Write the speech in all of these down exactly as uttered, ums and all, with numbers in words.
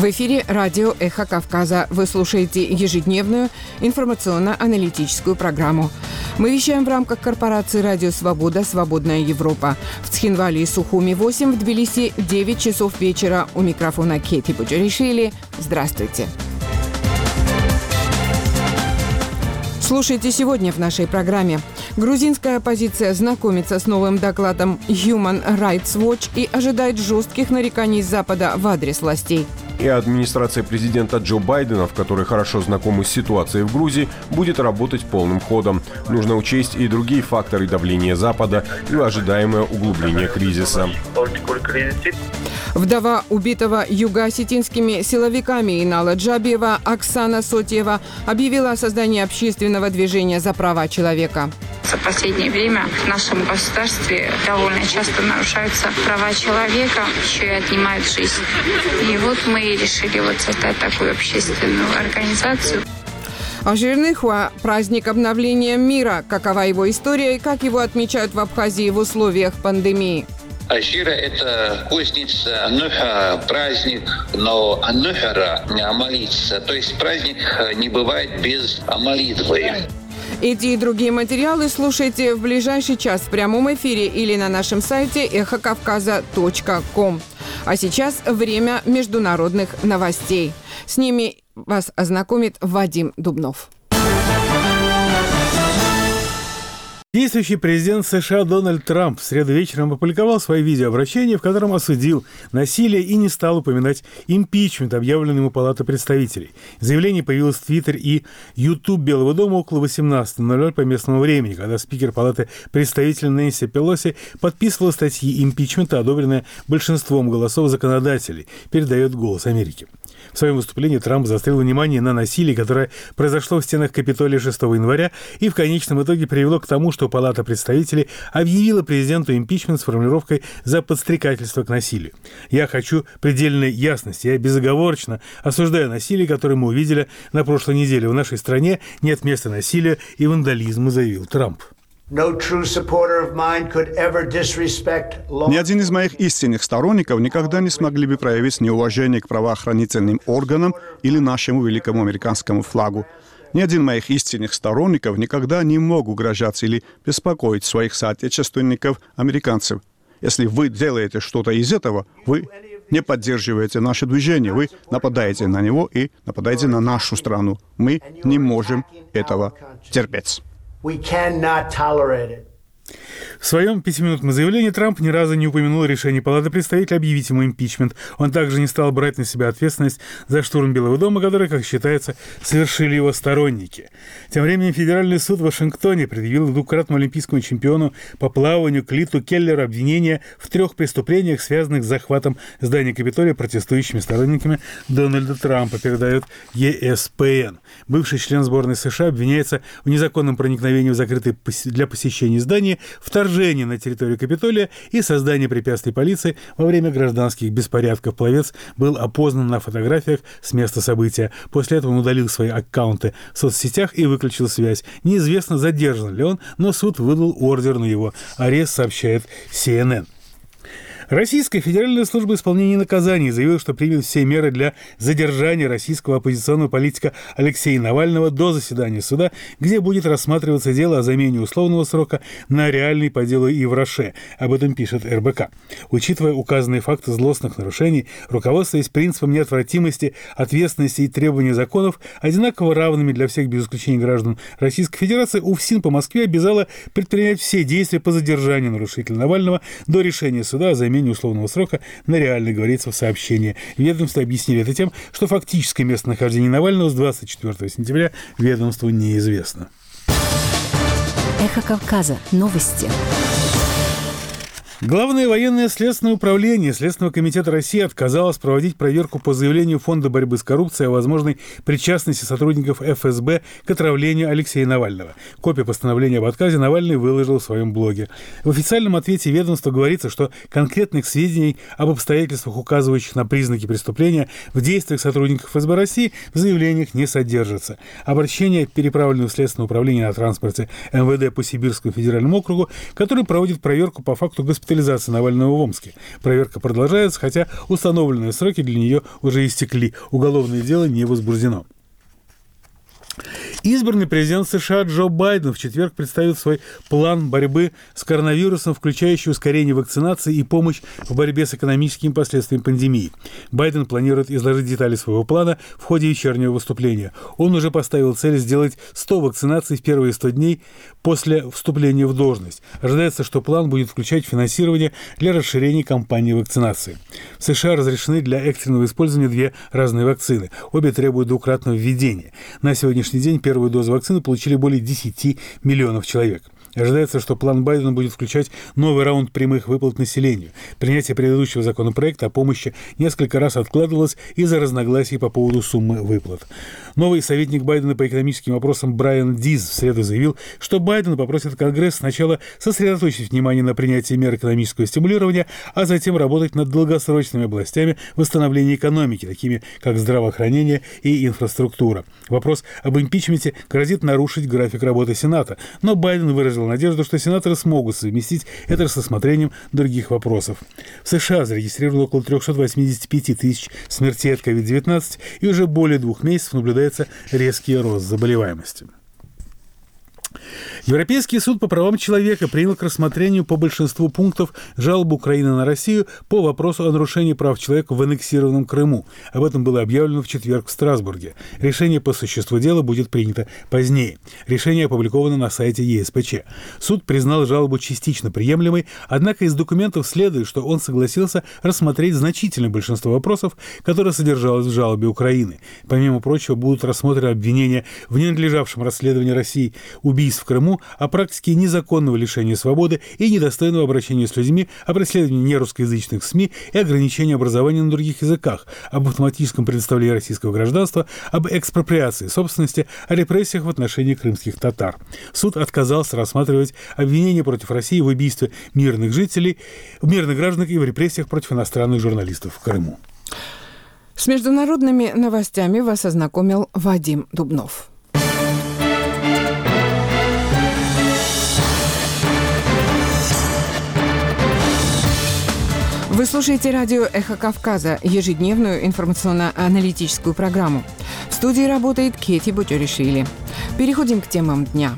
В эфире радио «Эхо Кавказа». Вы слушаете ежедневную информационно-аналитическую программу. Мы вещаем в рамках корпорации «Радио Свобода. Свободная Европа». В Цхинвале и Сухуми восемь, в Тбилиси девять часов вечера. У микрофона Кети Буджаришвили. Здравствуйте. Слушайте сегодня в нашей программе. Грузинская оппозиция знакомится с новым докладом Human Rights Watch и ожидает жестких нареканий Запада в адрес властей. И администрация президента Джо Байдена, в которой хорошо знакомы с ситуацией в Грузии, будет работать полным ходом. Нужно учесть и другие факторы давления Запада и ожидаемое углубление кризиса. Вдова убитого юго-осетинскими силовиками Инала Джабиева Оксана Сотьева объявила о создании общественного движения за права человека. За последнее время в нашем государстве довольно часто нарушаются права человека, еще и отнимают жизнь. И вот мы решили вот создать такую общественную организацию. Ажирныхуа – праздник обновления мира. Какова его история и как его отмечают в Абхазии в условиях пандемии? Ажира – это кузница, ануха – праздник, но анухара – молиться. То есть праздник не бывает без молитвы. Эти и другие материалы слушайте в ближайший час в прямом эфире или на нашем сайте эхо кавказа точка ком. А сейчас время международных новостей. С ними вас ознакомит Вадим Дубнов. Действующий президент США Дональд Трамп в среду вечером опубликовал свое видеообращение, в котором осудил насилие и не стал упоминать импичмент, объявленный ему Палатой представителей. Заявление появилось в Твиттер и Ютуб Белого дома около восемнадцати ноль ноль по местному времени, когда спикер Палаты представителей Нэнси Пелоси подписывала статьи импичмента, одобренные большинством голосов законодателей, передает «Голос Америки». В своем выступлении Трамп заострил внимание на насилии, которое произошло в стенах Капитолия шестого января и в конечном итоге привело к тому, что Палата представителей объявила президенту импичмент с формулировкой «за подстрекательство к насилию». «Я хочу предельной ясности. Я безоговорочно осуждаю насилие, которое мы увидели на прошлой неделе. В нашей стране нет места насилию и вандализму», заявил Трамп. Ни один из моих истинных сторонников никогда не смогли бы проявить неуважение к правоохранительным органам или нашему великому американскому флагу. Ни один из моих истинных сторонников никогда не мог угрожать или беспокоить своих соотечественников, американцев. Если вы делаете что-то из этого, вы не поддерживаете наше движение, вы нападаете на него и нападаете на нашу страну. Мы не можем этого терпеть. В своем пятиминутном заявлении Трамп ни разу не упомянул решение Палаты представителей объявить ему импичмент. Он также не стал брать на себя ответственность за штурм Белого дома, который, как считается, совершили его сторонники. Тем временем Федеральный суд в Вашингтоне предъявил двукратному олимпийскому чемпиону по плаванию Клиту Келлеру обвинение в трех преступлениях, связанных с захватом здания Капитолия протестующими сторонниками Дональда Трампа, передает и эс пи эн. Бывший член сборной США обвиняется в незаконном проникновении в закрытое для посещения здание, вторжение на территорию Капитолия и создание препятствий полиции во время гражданских беспорядков. Пловец был опознан на фотографиях с места события. После этого он удалил свои аккаунты в соцсетях и выключил связь. Неизвестно, задержан ли он, но суд выдал ордер на его арест, сообщает си эн эн. Российская Федеральная служба исполнения наказаний заявила, что примет все меры для задержания российского оппозиционного политика Алексея Навального до заседания суда, где будет рассматриваться дело о замене условного срока на реальный по делу Ивраше. Об этом пишет эр бэ ка. Учитывая указанные факты злостных нарушений, руководствуясь принципом неотвратимости, ответственности и требования законов, одинаково равными для всех без исключения граждан Российской Федерации, УФСИН по Москве обязала предпринять все действия по задержанию нарушителя Навального до решения суда о замене условного срока на реальный, говорится в сообщении. Ведомство объяснили это тем, что фактическое местонахождение Навального с двадцать четвёртого сентября ведомству неизвестно. Эхо Кавказа. Новости. Главное военное следственное управление Следственного комитета России отказалось проводить проверку по заявлению Фонда борьбы с коррупцией о возможной причастности сотрудников эф эс бэ к отравлению Алексея Навального. Копию постановления об отказе Навальный выложил в своем блоге. В официальном ответе ведомства говорится, что конкретных сведений об обстоятельствах, указывающих на признаки преступления в действиях сотрудников эф эс бэ России, в заявлениях не содержится. Обращение переправлено в Следственное управление на транспорте эм вэ дэ по Сибирскому федеральному округу, который проводит проверку по факту госпитализации госпитализации Навального в Омске. Проверка продолжается, хотя установленные сроки для нее уже истекли. Уголовное дело не возбуждено. Избранный президент США Джо Байден в четверг представил свой план борьбы с коронавирусом, включающий ускорение вакцинации и помощь в борьбе с экономическими последствиями пандемии. Байден планирует изложить детали своего плана в ходе вечернего выступления. Он уже поставил цель сделать сто вакцинаций в первые сто дней после вступления в должность. Ожидается, что план будет включать финансирование для расширения кампании вакцинации. В США разрешены для экстренного использования две разные вакцины. Обе требуют двукратного введения. На сегодняшний день первую дозу вакцины получили более десяти миллионов человек. Ожидается, что план Байдена будет включать новый раунд прямых выплат населению. Принятие предыдущего законопроекта о помощи несколько раз откладывалось из-за разногласий по поводу суммы выплат. Новый советник Байдена по экономическим вопросам Брайан Диз в среду заявил, что Байден попросит Конгресс сначала сосредоточить внимание на принятии мер экономического стимулирования, а затем работать над долгосрочными областями восстановления экономики, такими как здравоохранение и инфраструктура. Вопрос об импичменте грозит нарушить график работы Сената, но Байден выразил надежду, что сенаторы смогут совместить это с рассмотрением других вопросов. В США зарегистрировано около триста восемьдесят пять тысяч смертей от ковид девятнадцать, и уже более двух месяцев наблюдается резкий рост заболеваемости. Европейский суд по правам человека принял к рассмотрению по большинству пунктов жалобу Украины на Россию по вопросу о нарушении прав человека в аннексированном Крыму. Об этом было объявлено в четверг в Страсбурге. Решение по существу дела будет принято позднее. Решение опубликовано на сайте Е С П Ч. Суд признал жалобу частично приемлемой, однако из документов следует, что он согласился рассмотреть значительное большинство вопросов, которые содержалось в жалобе Украины. Помимо прочего, будут рассмотрены обвинения в ненадлежавшем расследовании России убийств в Крыму, о практике незаконного лишения свободы и недостойного обращения с людьми, о преследовании нерусскоязычных СМИ и ограничении образования на других языках, об автоматическом предоставлении российского гражданства, об экспроприации собственности, о репрессиях в отношении крымских татар. Суд отказался рассматривать обвинения против России в убийстве мирных жителей, мирных граждан и в репрессиях против иностранных журналистов в Крыму. С международными новостями вас ознакомил Вадим Дубнов. Вы слушаете радио «Эхо Кавказа», ежедневную информационно-аналитическую программу. В студии работает Кети Бутеришвили. Переходим к темам дня.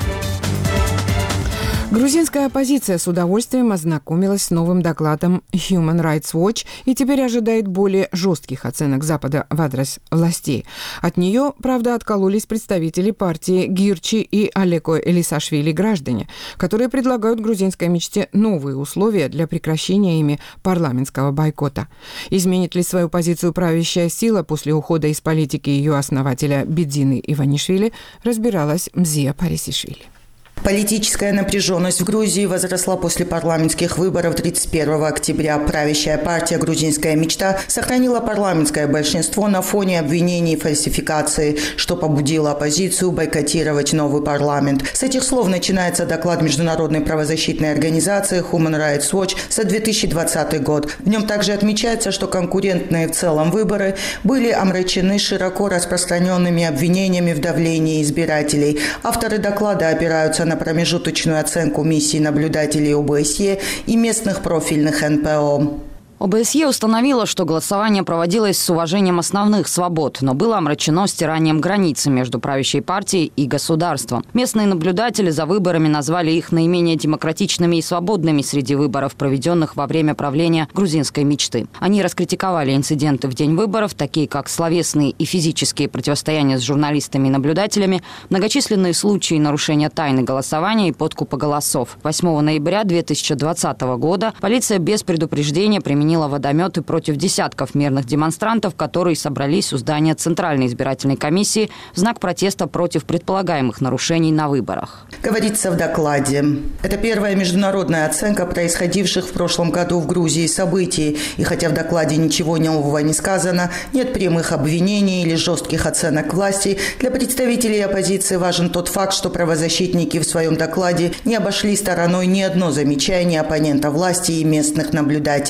Грузинская оппозиция с удовольствием ознакомилась с новым докладом Human Rights Watch и теперь ожидает более жестких оценок Запада в адрес властей. От нее, правда, откололись представители партии Гирчи и Алеко Элисашвили граждане, которые предлагают грузинской мечте новые условия для прекращения ими парламентского бойкота. Изменит ли свою позицию правящая сила после ухода из политики ее основателя Бидзины Иванишвили, разбиралась Мзия Парисишвили. Политическая напряженность в Грузии возросла после парламентских выборов тридцать первого октября. Правящая партия «Грузинская мечта» сохранила парламентское большинство на фоне обвинений в фальсификации, что побудило оппозицию бойкотировать новый парламент. С этих слов начинается доклад международной правозащитной организации Human Rights Watch за две тысячи двадцатый год. В нем также отмечается, что конкурентные в целом выборы были омрачены широко распространенными обвинениями в давлении избирателей. Авторы доклада опираются на на промежуточную оценку миссии наблюдателей О Б С Е и местных профильных Н П О. О Б С Е установила, что голосование проводилось с уважением основных свобод, но было омрачено стиранием границы между правящей партией и государством. Местные наблюдатели за выборами назвали их наименее демократичными и свободными среди выборов, проведенных во время правления грузинской мечты. Они раскритиковали инциденты в день выборов, такие как словесные и физические противостояния с журналистами и наблюдателями, многочисленные случаи нарушения тайны голосования и подкупа голосов. восьмого ноября две тысячи двадцатого года полиция без предупреждения применила водометы против десятков мирных демонстрантов, которые собрались у здания Центральной избирательной комиссии в знак протеста против предполагаемых нарушений на выборах. Говорится в докладе. Это первая международная оценка происходивших в прошлом году в Грузии событий. И хотя в докладе ничего нового не сказано, нет прямых обвинений или жестких оценок власти, для представителей оппозиции важен тот факт, что правозащитники в своем докладе не обошли стороной ни одно замечание оппонента власти и местных наблюдателей. Основной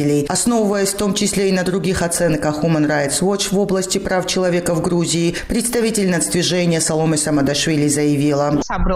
Основываясь в том числе и на других оценках Human Rights Watch в области прав человека в Грузии, представитель нацдвижения Саломе Самадашвили заявила: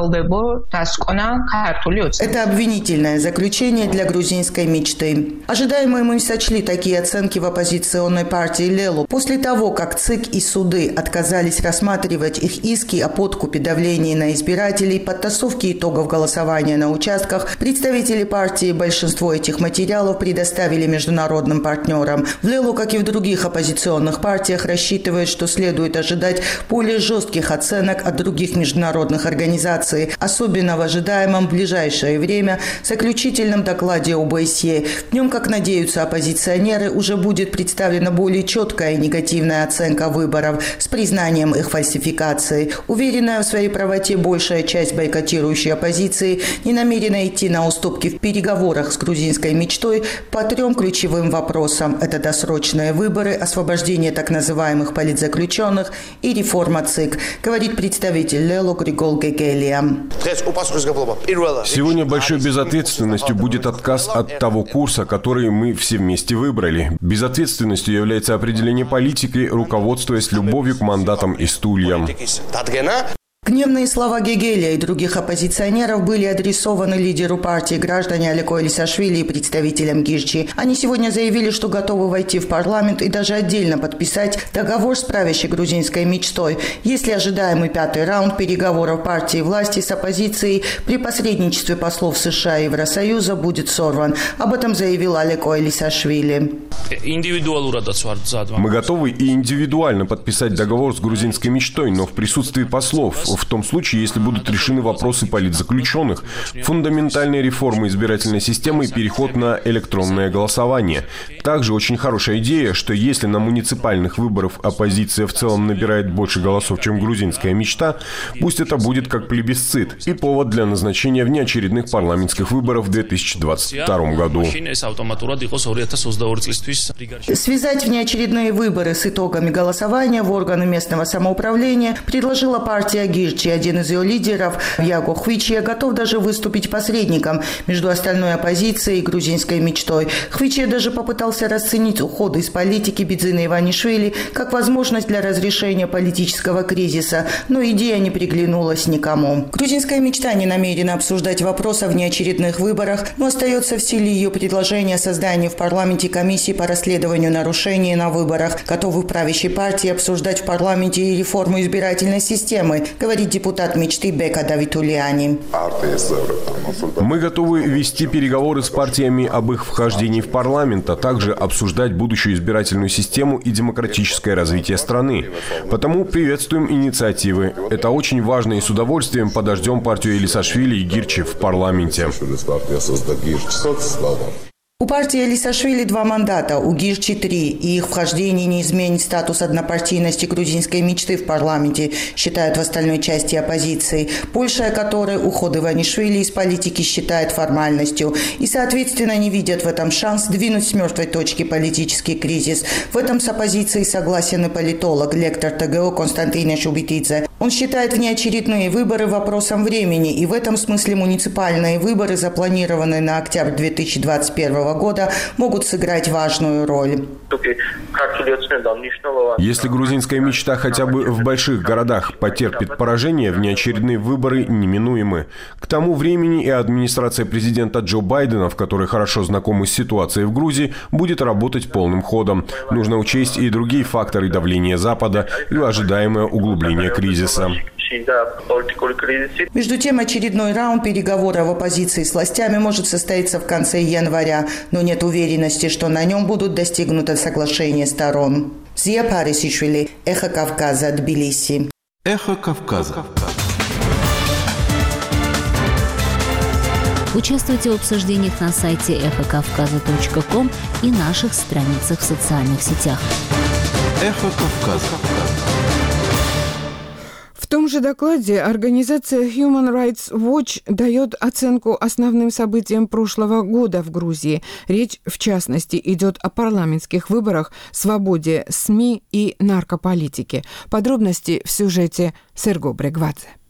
это обвинительное заключение для грузинской мечты. Ожидаемые мы сочли такие оценки в оппозиционной партии Лелу после того, как ЦИК и суды отказались рассматривать их иски о подкупе, давлении на избирателей, подтасовке итогов голосования на участках. Представители партии большинство этих материалов предоставили международным партнерам. В Лелу, как и в других оппозиционных партиях, рассчитывают, что следует ожидать более жестких оценок от других международных организаций, особенно в ожидаемом в ближайшее время заключительном докладе о бэ эс е. В нем, как надеются оппозиционеры, уже будет представлена более четкая и негативная оценка выборов с признанием их фальсификации. Уверенная в своей правоте большая часть бойкотирующей оппозиции не намерена идти на уступки в переговорах с грузинской мечтой по трем ключевым вопросам. Это досрочные выборы, освобождение так называемых политзаключенных и реформа ЦИК, говорит представитель Лелу Григол Гегелия. Сегодня большой безответственностью будет отказ от того курса, который мы все вместе выбрали. Безответственностью является определение политики, руководствуясь любовью к мандатам и стульям. Гневные слова Гегелия и других оппозиционеров были адресованы лидеру партии граждане Алеко Элисашвили и представителям Гирчи. Они сегодня заявили, что готовы войти в парламент и даже отдельно подписать договор с правящей грузинской мечтой, если ожидаемый пятый раунд переговоров партии власти с оппозицией при посредничестве послов США и Евросоюза будет сорван. Об этом заявил Алеко Элисашвили. Мы готовы и индивидуально подписать договор с грузинской мечтой, но в присутствии послов, в том случае, если будут решены вопросы политзаключенных, фундаментальные реформы избирательной системы и переход на электронное голосование. Также очень хорошая идея, что если на муниципальных выборах оппозиция в целом набирает больше голосов, чем грузинская мечта, пусть это будет как плебисцит и повод для назначения внеочередных парламентских выборов в две тысячи двадцать втором году. Связать внеочередные выборы с итогами голосования в органы местного самоуправления предложила партия Гирчи. Один из ее лидеров, Яго Хвичия, готов даже выступить посредником между остальной оппозицией и грузинской мечтой. Хвичия даже попытался расценить уход из политики Бидзина Иванишвили как возможность для разрешения политического кризиса, но идея не приглянулась никому. Грузинская мечта не намерена обсуждать вопрос о внеочередных выборах, но остается в силе ее предложения о создании в парламенте комиссии по расследованию нарушений на выборах. Готовы в правящей партии обсуждать в парламенте и реформу избирательной системы, говорит депутат мечты Бека Давитулиани. Мы готовы вести переговоры с партиями об их вхождении в парламент, а также обсуждать будущую избирательную систему и демократическое развитие страны. Потому приветствуем инициативы. Это очень важно и с удовольствием подождем партию Элисашвили и Гирчи в парламенте. У партии Элисашвили два мандата, у Гирчи три, и их вхождение не изменит статус однопартийности грузинской мечты в парламенте, считают в остальной части оппозиции, большая которой уход Иванишвили из политики считает формальностью, и, соответственно, не видят в этом шанс сдвинуть с мертвой точки политический кризис. В этом с оппозицией согласен и политолог, лектор тэ гэ о Константин Шубитидзе. Он считает внеочередные выборы вопросом времени, и в этом смысле муниципальные выборы, запланированные на октябрь две тысячи двадцать первого года, могут сыграть важную роль. Если грузинская мечта хотя бы в больших городах потерпит поражение, внеочередные выборы неминуемы. К тому времени и администрация президента Джо Байдена, в которой хорошо знакомы с ситуацией в Грузии, будет работать полным ходом. Нужно учесть и другие факторы давления Запада и ожидаемое углубление кризиса. Между тем, очередной раунд переговоров оппозиции с властями может состояться в конце января, но нет уверенности, что на нем будут достигнуто соглашение сторон. Зия Парисишвили, Эхо Кавказа, Тбилиси. Эхо Кавказа. Участвуйте в обсуждениях на сайте эхо кавказа точка ком и наших страницах в социальных сетях. Эхо Кавказа. В том же докладе организация Human Rights Watch дает оценку основным событиям прошлого года в Грузии. Речь, в частности, идет о парламентских выборах, свободе СМИ и наркополитике. Подробности в сюжете Серго Брегвадзе.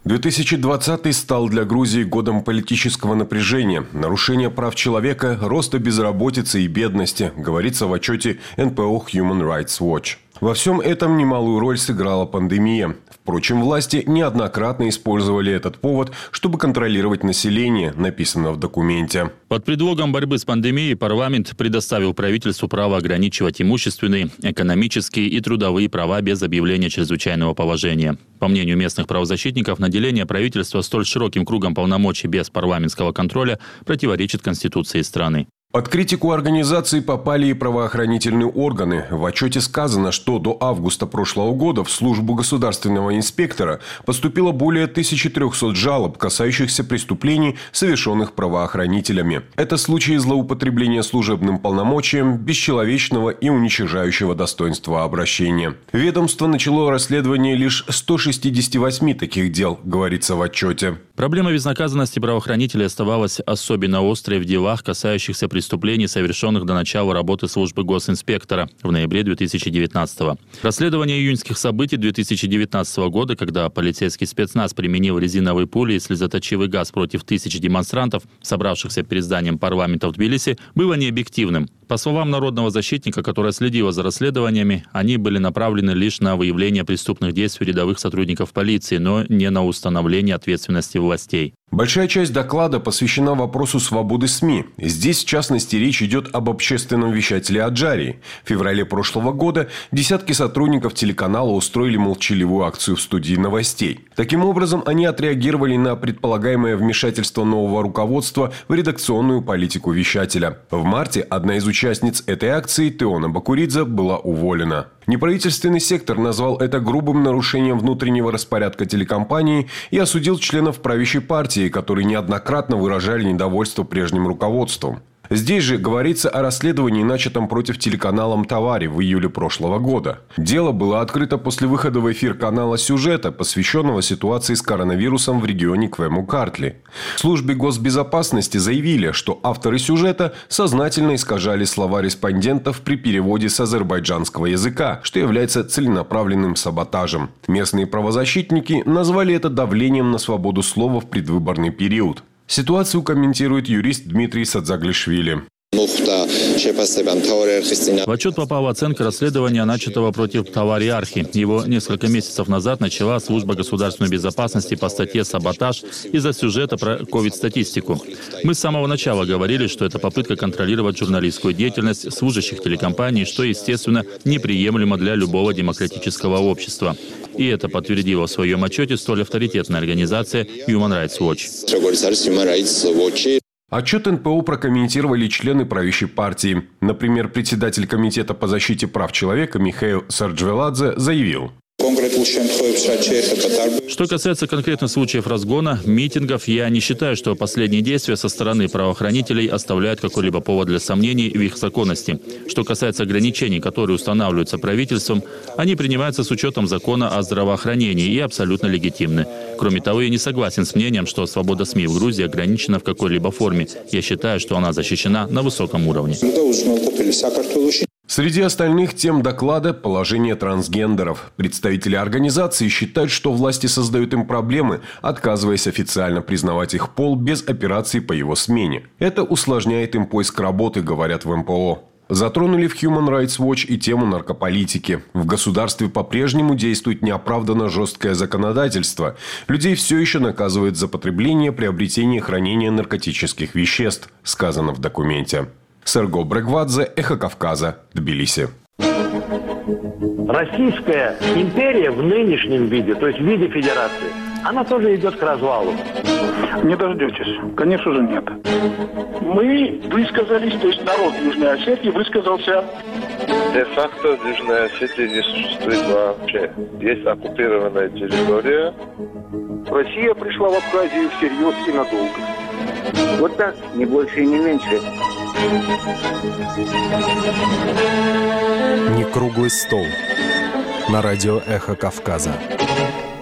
две тысячи двадцатый стал для Грузии годом политического напряжения, нарушения прав человека, роста безработицы и бедности, говорится в отчете эн пэ о Human Rights Watch. Во всем этом немалую роль сыграла пандемия. Впрочем, власти неоднократно использовали этот повод, чтобы контролировать население, написано в документе. Под предлогом борьбы с пандемией парламент предоставил правительству право ограничивать имущественные, экономические и трудовые права без объявления чрезвычайного положения. По мнению местных правозащитников, наделение правительства столь широким кругом полномочий без парламентского контроля противоречит Конституции страны. Под критику организации попали и правоохранительные органы. В отчете сказано, что до августа прошлого года в службу государственного инспектора поступило более тысячи трёхсот жалоб, касающихся преступлений, совершенных правоохранителями. Это случаи злоупотребления служебным полномочием, бесчеловечного и уничижающего достоинства обращения. Ведомство начало расследование лишь ста шестидесяти восьми таких дел, говорится в отчете. Проблема безнаказанности правоохранителей оставалась особенно острой в делах, касающихся преступлений, совершенных до начала работы службы госинспектора в ноябре две тысячи девятнадцатого. Расследование июньских событий две тысячи девятнадцатого года, когда полицейский спецназ применил резиновые пули и слезоточивый газ против тысяч демонстрантов, собравшихся перед зданием парламента в Тбилиси, было необъективным. По словам народного защитника, которая следила за расследованиями, они были направлены лишь на выявление преступных действий рядовых сотрудников полиции, но не на установление ответственности властей. Большая часть доклада посвящена вопросу свободы СМИ. Здесь, в частности, речь идет об общественном вещателе Аджарии. В феврале прошлого года десятки сотрудников телеканала устроили молчаливую акцию в студии новостей. Таким образом, они отреагировали на предполагаемое вмешательство нового руководства в редакционную политику вещателя. В марте одна из участниц этой акции, Теона Бакуридзе, была уволена. Неправительственный сектор назвал это грубым нарушением внутреннего распорядка телекомпании и осудил членов правящей партии, которые неоднократно выражали недовольство прежним руководством. Здесь же говорится о расследовании, начатом против телеканала «Мтавари» в июле прошлого года. Дело было открыто после выхода в эфир канала сюжета, посвященного ситуации с коронавирусом в регионе Квему-Картли. В службе госбезопасности заявили, что авторы сюжета сознательно искажали слова респондентов при переводе с азербайджанского языка, что является целенаправленным саботажем. Местные правозащитники назвали это давлением на свободу слова в предвыборный период. Ситуацию комментирует юрист Дмитрий Садзаглишвили. В отчет попала оценка расследования, начатого против Тавари Архи. Его несколько месяцев назад начала служба государственной безопасности по статье «Саботаж» из-за сюжета про ковид-статистику. Мы с самого начала говорили, что это попытка контролировать журналистскую деятельность служащих телекомпаний, что, естественно, неприемлемо для любого демократического общества. И это подтвердила в своем отчете столь авторитетная организация Human Rights Watch. Отчет эн пэ о прокомментировали члены правящей партии. Например, председатель Комитета по защите прав человека Михаил Сарджвеладзе заявил: что касается конкретных случаев разгона, митингов, я не считаю, что последние действия со стороны правоохранителей оставляют какой-либо повод для сомнений в их законности. Что касается ограничений, которые устанавливаются правительством, они принимаются с учетом закона о здравоохранении и абсолютно легитимны. Кроме того, я не согласен с мнением, что свобода СМИ в Грузии ограничена в какой-либо форме. Я считаю, что она защищена на высоком уровне. Среди остальных тем доклада – положение трансгендеров. Представители организации считают, что власти создают им проблемы, отказываясь официально признавать их пол без операций по его смене. Это усложняет им поиск работы, говорят в эм пэ о. Затронули в Human Rights Watch и тему наркополитики. В государстве по-прежнему действует неоправданно жесткое законодательство. Людей все еще наказывают за потребление, приобретение и хранение наркотических веществ, сказано в документе. Серго Брегвадзе, Эхо Кавказа, Тбилиси. Российская империя в нынешнем виде, то есть в виде федерации, она тоже идет к развалу. Не дождетесь. Конечно же, нет. Мы высказались, то есть народ Южной Осетии высказался. Де-факто Южная Осетия не существует вообще. Есть оккупированная территория. Россия пришла в Абхазию всерьез и надолго. Вот так, не больше и не меньше. Не круглый стол. На радио «Эхо Кавказа».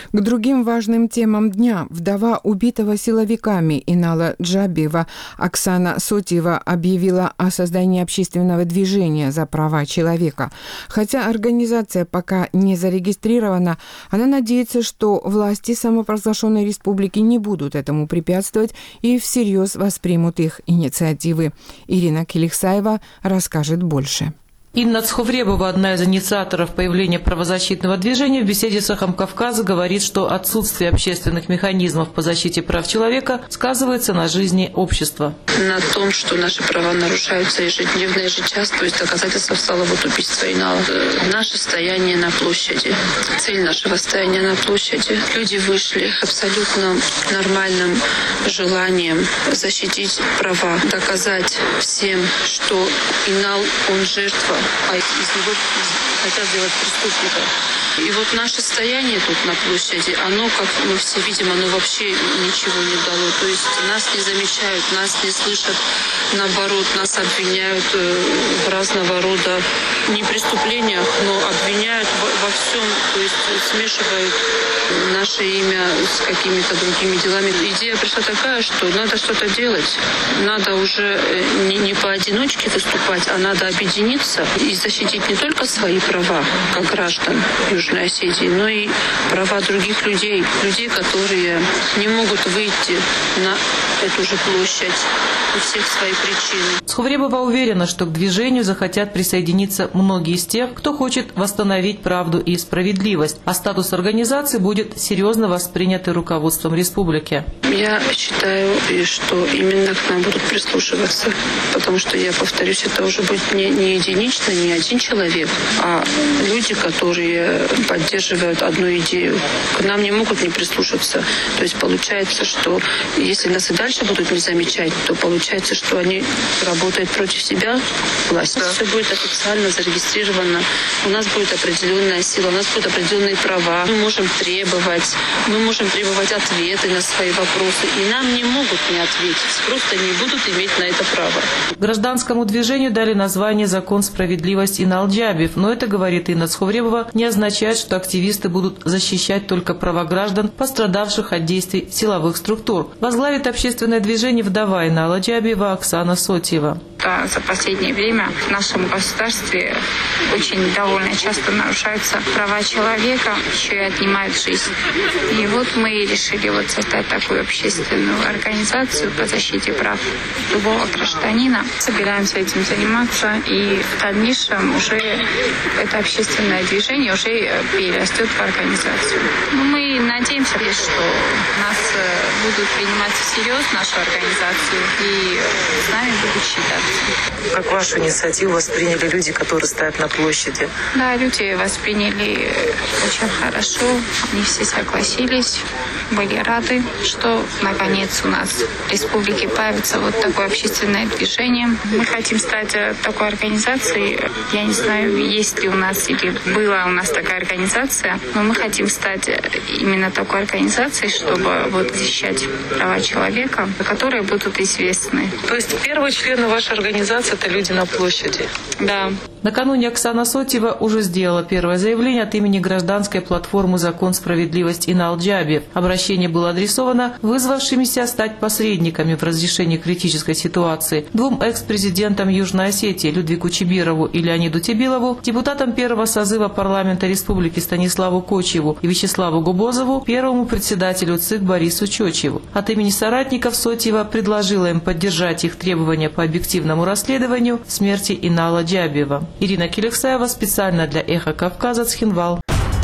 К другим важным темам дня вдова убитого силовиками Инала Джабиева Оксана Сотьева объявила о создании общественного движения за права человека. Хотя организация пока не зарегистрирована, она надеется, что власти самопровозглашенной республики не будут этому препятствовать и всерьез воспримут их инициативы. Ирина Келихсаева расскажет больше. Инна Цховребова, одна из инициаторов появления правозащитного движения, в беседе с «Эхом Кавказа» говорит, что отсутствие общественных механизмов по защите прав человека сказывается на жизни общества. На том, что наши права нарушаются ежедневно, ежечасно, то есть доказательство стало вот убийство Инала. Наше стояние на площади, цель нашего стояния на площади. Люди вышли абсолютно нормальным желанием защитить права, доказать всем, что Инал, он жертва, а из него хотят сделать преступника. И вот наше стояние тут на площади, оно, как мы все видим, оно вообще ничего не дало. То есть нас не замечают, нас не слышат, наоборот, нас обвиняют в разного рода не преступлениях, но обвиняют во всем, то есть смешивают наше имя с какими-то другими делами. Идея пришла такая, что надо что-то делать, надо уже не, не поодиночке выступать, а надо объединиться и защитить не только свои права, как граждан Южной Осетии, но и права других людей, людей, которые не могут выйти на эту же площадь у всех свои причины. Цховребова уверена, что к движению захотят присоединиться многие из тех, кто хочет восстановить правду и справедливость, а статус организации будет серьезно воспринят и руководством республики. Я считаю, что именно к нам будут прислушиваться, потому что, я повторюсь, это уже будет не, не единично, не один человек, а люди, которые поддерживают одну идею. К нам не могут не прислушаться. То есть получается, что если нас и дальше будут не замечать, то получается, что они работают против себя, власть. Да. Все будет официально зарегистрировано, у нас будет определенная сила, у нас будут определенные права. Мы можем требовать, мы можем требовать ответы на свои вопросы, и нам не могут не ответить, просто не будут иметь на это право. Гражданскому движению дали название «Закон справедливости Инал Джабиев», но это, говорит Инна Цховребова, не означает, что активисты будут защищать только права граждан, пострадавших от действий силовых структур. Возглавит общественное движение вдова Инала Джабиева Оксана Сотьева. Да, за последнее время в нашем государстве очень довольно часто нарушаются права человека, еще и отнимают жизнь. И вот мы решили вот создать такую общественную организацию по защите прав любого гражданина. Собираемся этим заниматься, и в дальнейшем уже это общественное движение уже перерастет в организацию. Но мы надеемся, что нас будут принимать всерьез нашу организацию и с нами будут считаться. Как вашу инициативу восприняли люди, которые стоят на площади? Да, люди восприняли очень хорошо. Они все согласились, были рады, что наконец у нас в республике появится вот такое общественное движение. Мы хотим стать такой организацией. Я не знаю, есть ли у нас или была у нас такая организация, но мы хотим стать именно такой организацией, чтобы вот защищать права человека, которые будут известны. То есть первые члены вашей организации – это люди на площади? Да. Накануне Оксана Сотьева уже сделала первое заявление от имени гражданской платформы «Закон справедливости Инал Джабиев». Обращение было адресовано вызвавшимися стать посредниками в разрешении критической ситуации двум экс-президентам Южной Осетии Людвигу Чибирову и Леониду Тебилову, депутатам первого созыва парламента республики Станиславу Кочеву и Вячеславу Губозову, первому председателю ЦИК Борису Чочеву. От имени соратников Сотьева предложила им поддержать их требования по объективному расследованию смерти Инала Джабиева. Ирина Келихсаева специально для «Эхо Кавказа», Цхинвал.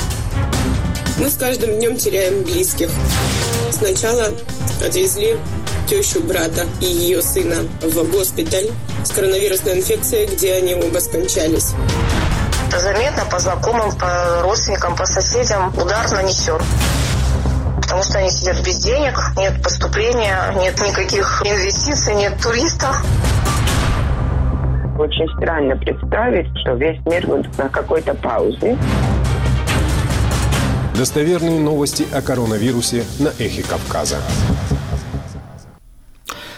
Мы с каждым днем теряем близких. Сначала отвезли тещу брата и ее сына в госпиталь с коронавирусной инфекцией, где они оба скончались. Это заметно по знакомым, по родственникам, по соседям удар нанесен. Потому что они сидят без денег, нет поступления, нет никаких инвестиций, нет туристов. Очень странно представить, что весь мир будет на какой-то паузе. Достоверные новости о коронавирусе на «Эхе Кавказа».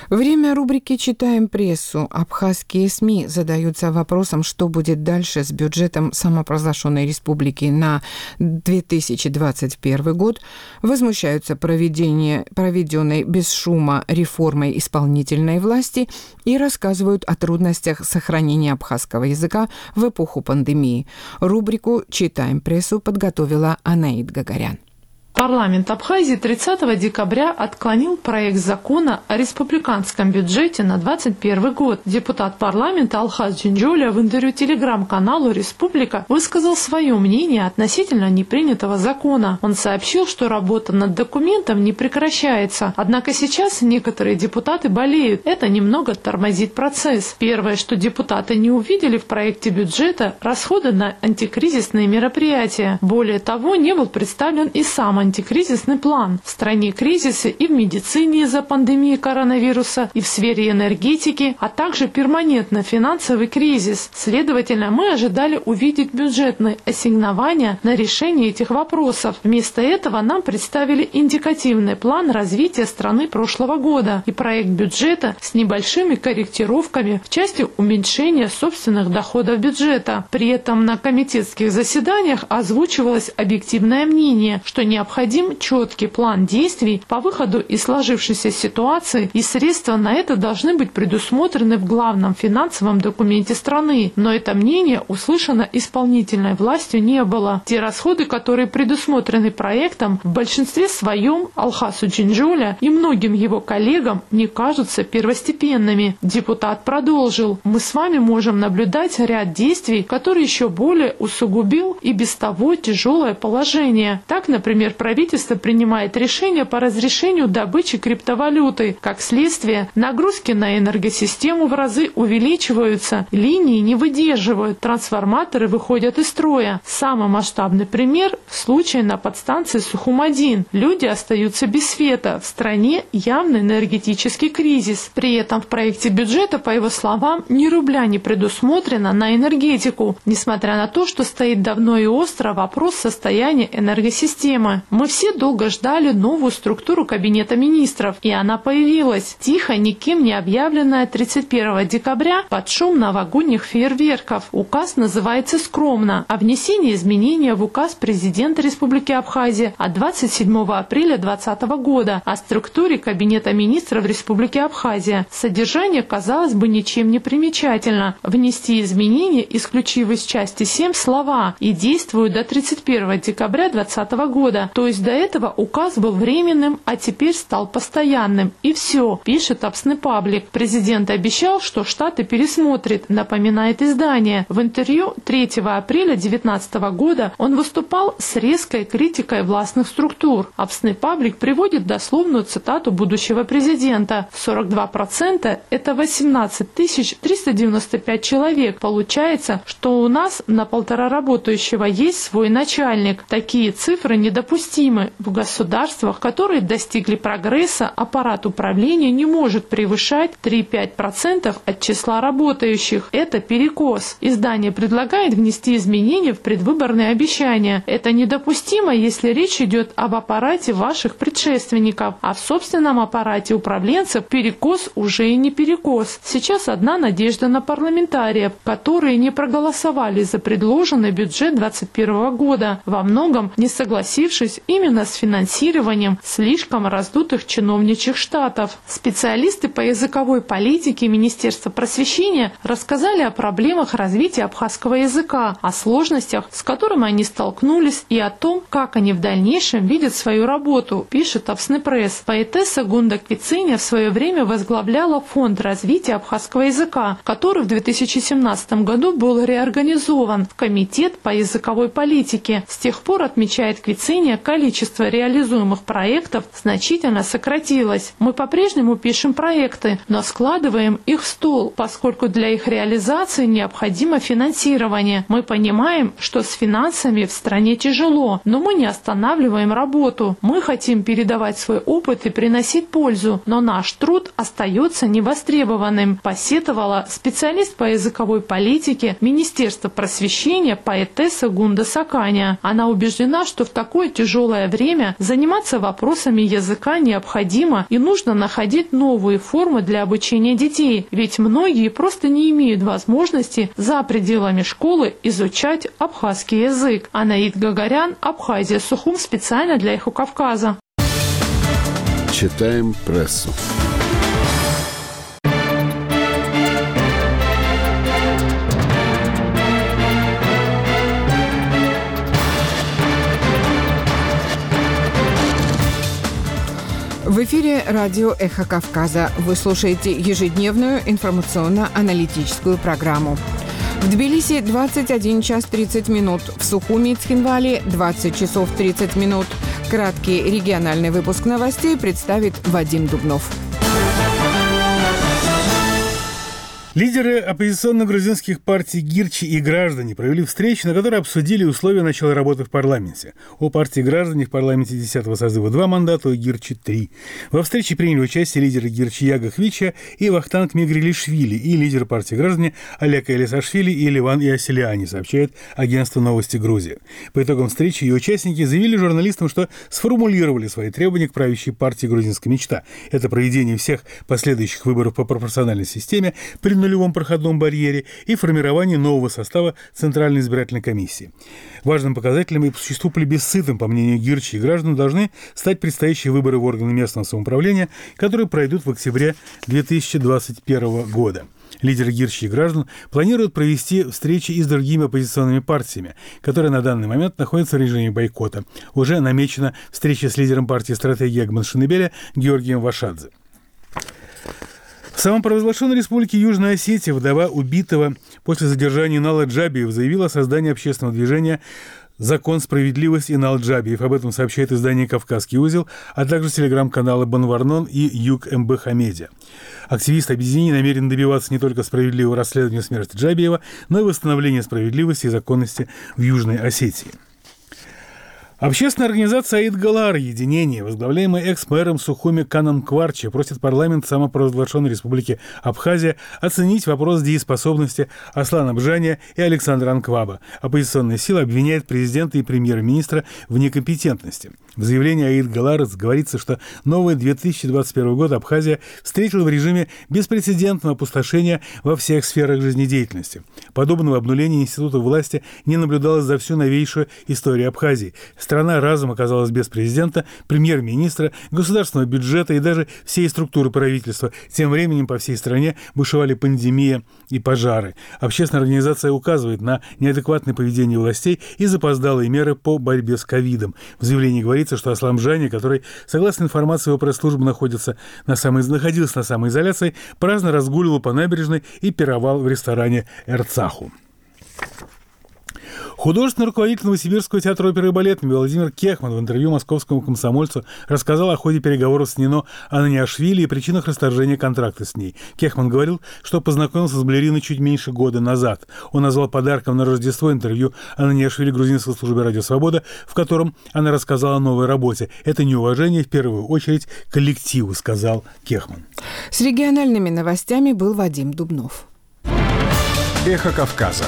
Время рубрики «Читаем прессу». Абхазские СМИ задаются вопросом, что будет дальше с бюджетом самопровозглашенной республики на две тысячи двадцать первый год, возмущаются проведение, проведенной без шума реформой исполнительной власти и рассказывают о трудностях сохранения абхазского языка в эпоху пандемии. Рубрику «Читаем прессу» подготовила Анаид Гагарян. Парламент Абхазии тридцатого декабря отклонил проект закона о республиканском бюджете на двадцать первый год. Депутат парламента Алхаз Джинджоля в интервью телеграм-каналу «Республика» высказал свое мнение относительно непринятого закона. Он сообщил, что работа над документом не прекращается. Однако сейчас некоторые депутаты болеют. Это немного тормозит процесс. Первое, что депутаты не увидели в проекте бюджета – расходы на антикризисные мероприятия. Более того, не был представлен и сам антикризисный план. В стране кризисы и в медицине из-за пандемии коронавируса, и в сфере энергетики, а также перманентно финансовый кризис. Следовательно, мы ожидали увидеть бюджетные ассигнования на решение этих вопросов. Вместо этого нам представили индикативный план развития страны прошлого года и проект бюджета с небольшими корректировками в части уменьшения собственных доходов бюджета. При этом на комитетских заседаниях озвучивалось объективное мнение, что необходимо Необходим четкий план действий по выходу из сложившейся ситуации, и средства на это должны быть предусмотрены в главном финансовом документе страны. Но это мнение услышано исполнительной властью не было. Те расходы, которые предусмотрены проектом, в большинстве своем Алхасу Джинджоля и многим его коллегам не кажутся первостепенными. Депутат продолжил: «Мы с вами можем наблюдать ряд действий, которые еще более усугубил и без того тяжелое положение. Так, например, правительство принимает решения по разрешению добычи криптовалюты. Как следствие, нагрузки на энергосистему в разы увеличиваются, линии не выдерживают, трансформаторы выходят из строя. Самый масштабный пример – случай на подстанции Сухум-один. Люди остаются без света. В стране явный энергетический кризис. При этом в проекте бюджета, по его словам, ни рубля не предусмотрено на энергетику, несмотря на то, что стоит давно и остро вопрос состояния энергосистемы. Мы все долго ждали новую структуру Кабинета министров, и она появилась. Тихо, никем не объявленная тридцать первого декабря под шум новогодних фейерверков. Указ называется скромно о внесении изменения в указ президента Республики Абхазия от двадцать седьмого апреля двадцатого года о структуре Кабинета министров Республики Абхазия. Содержание, казалось бы, ничем не примечательно. Внести изменения, исключив из части семь слова «и действуют до тридцать первого декабря двадцатого года», то есть до этого указ был временным, а теперь стал постоянным. И все, пишет Апсны Паблик. Президент обещал, что Штаты пересмотрит, напоминает издание. В интервью третьего апреля две тысячи девятнадцатого года он выступал с резкой критикой властных структур. Апсны Паблик приводит дословную цитату будущего президента. сорок два процента – это восемнадцать тысяч триста девяносто пять человек. Получается, что у нас на полтора работающего есть свой начальник. Такие цифры недопустимы. В государствах, которые достигли прогресса, аппарат управления не может превышать три-пять процентов от числа работающих. Это перекос. Издание предлагает внести изменения в предвыборные обещания. Это недопустимо, если речь идет об аппарате ваших предшественников, а в собственном аппарате управленцев перекос уже и не перекос. Сейчас одна надежда на парламентариев, которые не проголосовали за предложенный бюджет двадцать первого года, во многом не согласившись именно с финансированием слишком раздутых чиновничьих штатов. Специалисты по языковой политике Министерства просвещения рассказали о проблемах развития абхазского языка, о сложностях, с которыми они столкнулись, и о том, как они в дальнейшем видят свою работу, пишет Апсны Пресс. Поэтесса Гунда Квициня в свое время возглавляла Фонд развития абхазского языка, который в две тысячи семнадцатом году был реорганизован в Комитет по языковой политике. С тех пор, отмечает Квициня, количество реализуемых проектов значительно сократилось. Мы по-прежнему пишем проекты, но складываем их в стол, поскольку для их реализации необходимо финансирование. Мы понимаем, что с финансами в стране тяжело, но мы не останавливаем работу. Мы хотим передавать свой опыт и приносить пользу, но наш труд остается невостребованным, посетовала специалист по языковой политике Министерства просвещения поэтесса Гунда Саканя. Она убеждена, что в такое тяжелое тяжелое время заниматься вопросами языка необходимо и нужно находить новые формы для обучения детей, ведь многие просто не имеют возможности за пределами школы изучать абхазский язык. Анаид Гагарян, Абхазия, Сухум, специально для «Эхо Кавказа». Читаем прессу. В эфире радио «Эхо Кавказа». Вы слушаете ежедневную информационно-аналитическую программу. В Тбилиси двадцать один час тридцать минут, в Сухуми и Цхинвале двадцать часов тридцать минут. Краткий региональный выпуск новостей представит Вадим Дубнов. Лидеры оппозиционных грузинских партий «Гирчи» и «Граждане» провели встречу, на которой обсудили условия начала работы в парламенте. У партии «Граждане» в парламенте десятого созыва два мандата, у «Гирчи» три. Во встрече приняли участие лидеры «Гирчи» Яга Хвича и Вахтанг Мигрелишвили и лидер партии «Граждане» Олег Элисашвили и Ливан Иосилиани, сообщает агентство «Новости Грузии». По итогам встречи ее участники заявили журналистам, что сформулировали свои требования к правящей партии «Грузинская мечта». Это проведение всех последующих выборов по пропорциональной системе при нулевом проходном барьере и формирование нового состава Центральной избирательной комиссии. Важным показателем и по существу плебисцитом, по мнению Гирчи и «Граждан», должны стать предстоящие выборы в органы местного самоуправления, которые пройдут в октябре две тысячи двадцать первого года. Лидеры Гирчи и «Граждан» планируют провести встречи и с другими оппозиционными партиями, которые на данный момент находятся в режиме бойкота. Уже намечена встреча с лидером партии «Стратегия» Агманшинебеля Георгием Вашадзе. В самопровозглашенной республике Южная Осетия вдова убитого после задержания Инала Джабиев заявила о создании общественного движения «Закон, справедливость» Инал Джабиев. Об этом сообщает издание «Кавказский узел», а также телеграм-каналы «Банварнон» и «Юг МБХ Медиа». Активисты объединения намерены добиваться не только справедливого расследования смерти Джабиева, но и восстановления справедливости и законности в Южной Осетии. Общественная организация «Аид Галар» «Единение», возглавляемая экс-мэром Сухуми Каном Кварчи, просит парламент самопровозглашенной республики Абхазия оценить вопрос дееспособности Аслана Бжания и Александра Анкваба. Оппозиционная сила обвиняет президента и премьер-министра в некомпетентности. В заявлении «Аид Галар» говорится, что новый две тысячи двадцать первый год Абхазия встретила в режиме беспрецедентного опустошения во всех сферах жизнедеятельности. Подобного обнуления института власти не наблюдалось за всю новейшую историю Абхазии. Страна разом оказалась без президента, премьер-министра, государственного бюджета и даже всей структуры правительства. Тем временем по всей стране бушевали пандемия и пожары. Общественная организация указывает на неадекватное поведение властей и запоздалые меры по борьбе с ковидом. В заявлении говорится, что Аслан Бжания, который, согласно информации его пресс-службы, находится на самой, находился на самоизоляции, праздно разгуливал по набережной и пировал в ресторане «Эрцаху». Художественный руководитель Новосибирского театра оперы и балета Владимир Кехман в интервью московскому «Комсомольцу» рассказал о ходе переговоров с Нино Ананиашвили и причинах расторжения контракта с ней. Кехман говорил, что познакомился с балериной чуть меньше года назад. Он назвал подарком на Рождество интервью Ананиашвили грузинской службе «Радио Свобода», в котором она рассказала о новой работе. «Это неуважение в первую очередь коллективу», сказал Кехман. С региональными новостями был Вадим Дубнов. «Эхо Кавказа».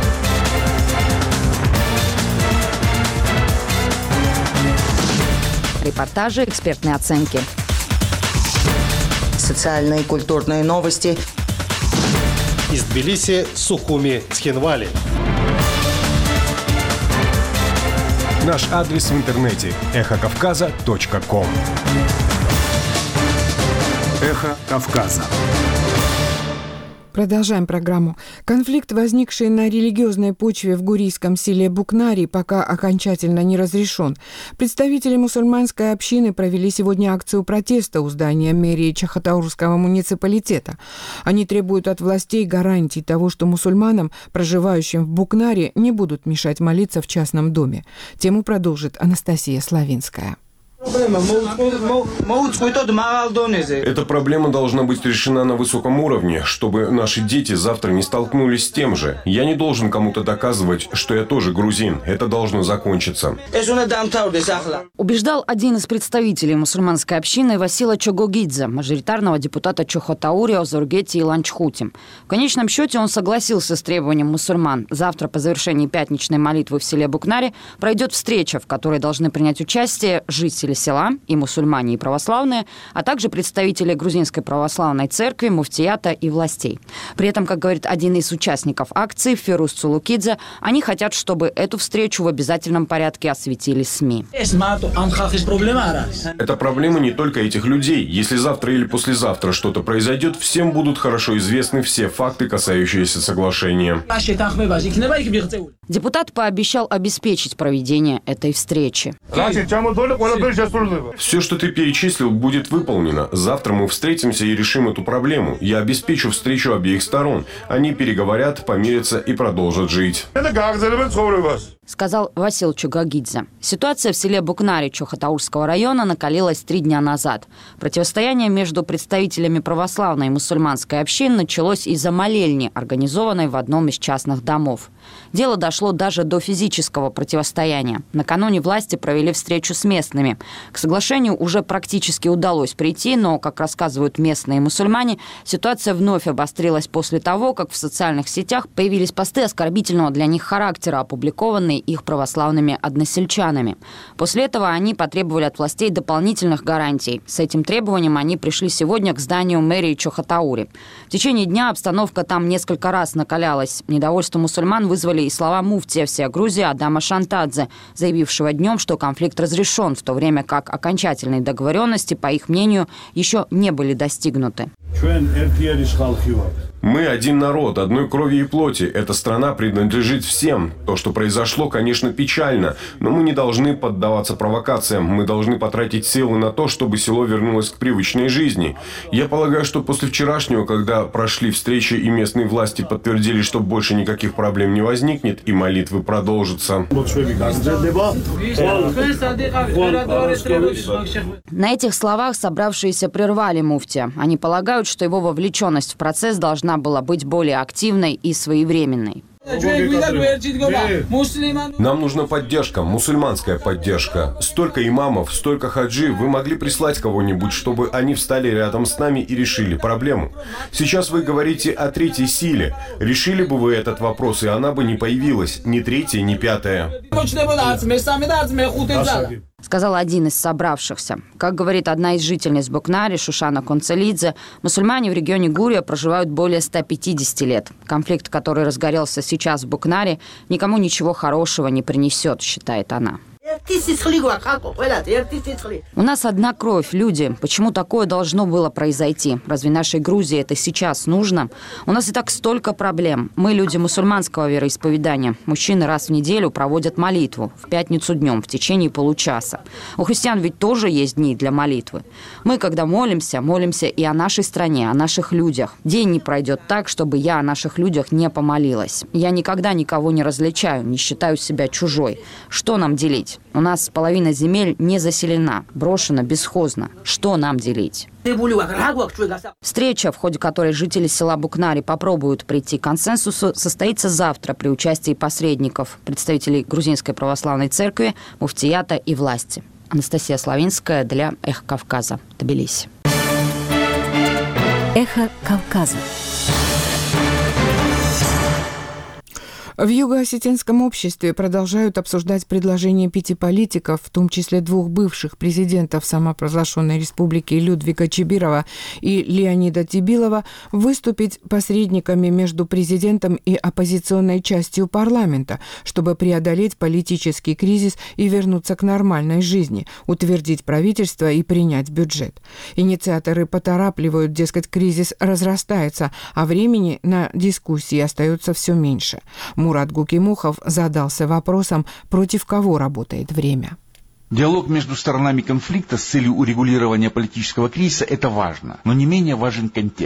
Репортажи, экспертные оценки. Социальные и культурные новости. Из Тбилиси, Сухуми, Цхинвали. Наш адрес в интернете – эхо кавказа точка ком. Эхо Кавказа. Продолжаем программу. Конфликт, возникший на религиозной почве в гурийском селе Букнари, пока окончательно не разрешен. Представители мусульманской общины провели сегодня акцию протеста у здания мэрии Чахатаурского муниципалитета. Они требуют от властей гарантий того, что мусульманам, проживающим в Букнаре, не будут мешать молиться в частном доме. Тему продолжит Анастасия Славинская. Эта проблема должна быть решена на высоком уровне, чтобы наши дети завтра не столкнулись с тем же. Я не должен кому-то доказывать, что я тоже грузин. Это должно закончиться. Убеждал один из представителей мусульманской общины Васила Чогогидзе, мажоритарного депутата Чохотаури, Озургете и Ланчхути. В конечном счете он согласился с требованием мусульман. Завтра по завершении пятничной молитвы в селе Букнари пройдет встреча, в которой должны принять участие жители села, и мусульмане, и православные, а также представители грузинской православной церкви, муфтията и властей. При этом, как говорит один из участников акции, Ферус Цулукидзе, они хотят, чтобы эту встречу в обязательном порядке осветили СМИ. Это проблема не только этих людей. Если завтра или послезавтра что-то произойдет, всем будут хорошо известны все факты, касающиеся соглашения. Депутат пообещал обеспечить проведение этой встречи. Все, что ты перечислил, будет выполнено. Завтра мы встретимся и решим эту проблему. Я обеспечу встречу обеих сторон. Они переговорят, помирятся и продолжат жить. Сказал Васил Чогогидзе. Ситуация в селе Букнари Чохотаурского района накалилась три дня назад. Противостояние между представителями православной и мусульманской общин началось из-за молельни, организованной в одном из частных домов. Дело дошло даже до физического противостояния. Накануне власти провели встречу с местными. К соглашению уже практически удалось прийти, но, как рассказывают местные мусульмане, ситуация вновь обострилась после того, как в социальных сетях появились посты оскорбительного для них характера, опубликованные их православными односельчанами. После этого они потребовали от властей дополнительных гарантий. С этим требованием они пришли сегодня к зданию мэрии Чохотаури. В течение дня обстановка там несколько раз накалялась. Недовольство мусульман вызвали и слова муфтия всей Грузии Адама Шантадзе, заявившего днем, что конфликт разрешен, в то время как окончательные договоренности, по их мнению, еще не были достигнуты. Мы один народ, одной крови и плоти. Эта страна принадлежит всем. То, что произошло, конечно, печально, но мы не должны поддаваться провокациям. Мы должны потратить силы на то, чтобы село вернулось к привычной жизни. Я полагаю, что после вчерашнего, когда прошли встречи и местные власти подтвердили, что больше никаких проблем не возникнет и молитвы продолжатся. На этих словах собравшиеся прервали муфтия. Они полагают, что его вовлеченность в процесс должна была быть более активной и своевременной. Нам нужна поддержка, мусульманская поддержка. Столько имамов, столько хаджи. Вы могли прислать кого-нибудь, чтобы они встали рядом с нами и решили проблему. Сейчас вы говорите о третьей силе. Решили бы вы этот вопрос, и она бы не появилась. Ни третья, ни пятая. Сказал один из собравшихся. Как говорит одна из жительниц Букнари, Шушана Концелидзе, мусульмане в регионе Гурия проживают более ста пятидесяти лет. Конфликт, который разгорелся сейчас в Букнари, никому ничего хорошего не принесет, считает она. У нас одна кровь, люди. Почему такое должно было произойти? Разве нашей Грузии это сейчас нужно? У нас и так столько проблем. Мы люди мусульманского вероисповедания. Мужчины раз в неделю проводят молитву. В пятницу днем, в течение получаса. У христиан ведь тоже есть дни для молитвы. Мы, когда молимся, молимся и о нашей стране, о наших людях. День не пройдет так, чтобы я о наших людях не помолилась. Я никогда никого не различаю, не считаю себя чужой. Что нам делить? У нас половина земель не заселена, брошена бесхозно. Что нам делить? Встреча, в ходе которой жители села Букнари попробуют прийти к консенсусу, состоится завтра при участии посредников, представителей Грузинской православной церкви, муфтията и власти. Анастасия Славинская для «Эхо Кавказа», Тбилиси. «Эхо Кавказа». В юго-осетинском обществе продолжают обсуждать предложение пяти политиков, в том числе двух бывших президентов самопровозглашенной республики Людвига Чибирова и Леонида Тибилова, выступить посредниками между президентом и оппозиционной частью парламента, чтобы преодолеть политический кризис и вернуться к нормальной жизни, утвердить правительство и принять бюджет. Инициаторы поторапливают, дескать, кризис разрастается, а времени на дискуссии остается все меньше. Мурат Гукимухов задался вопросом, против кого работает время. Диалог между сторонами конфликта с целью урегулирования политического кризиса – это важно, но не менее важен контекст.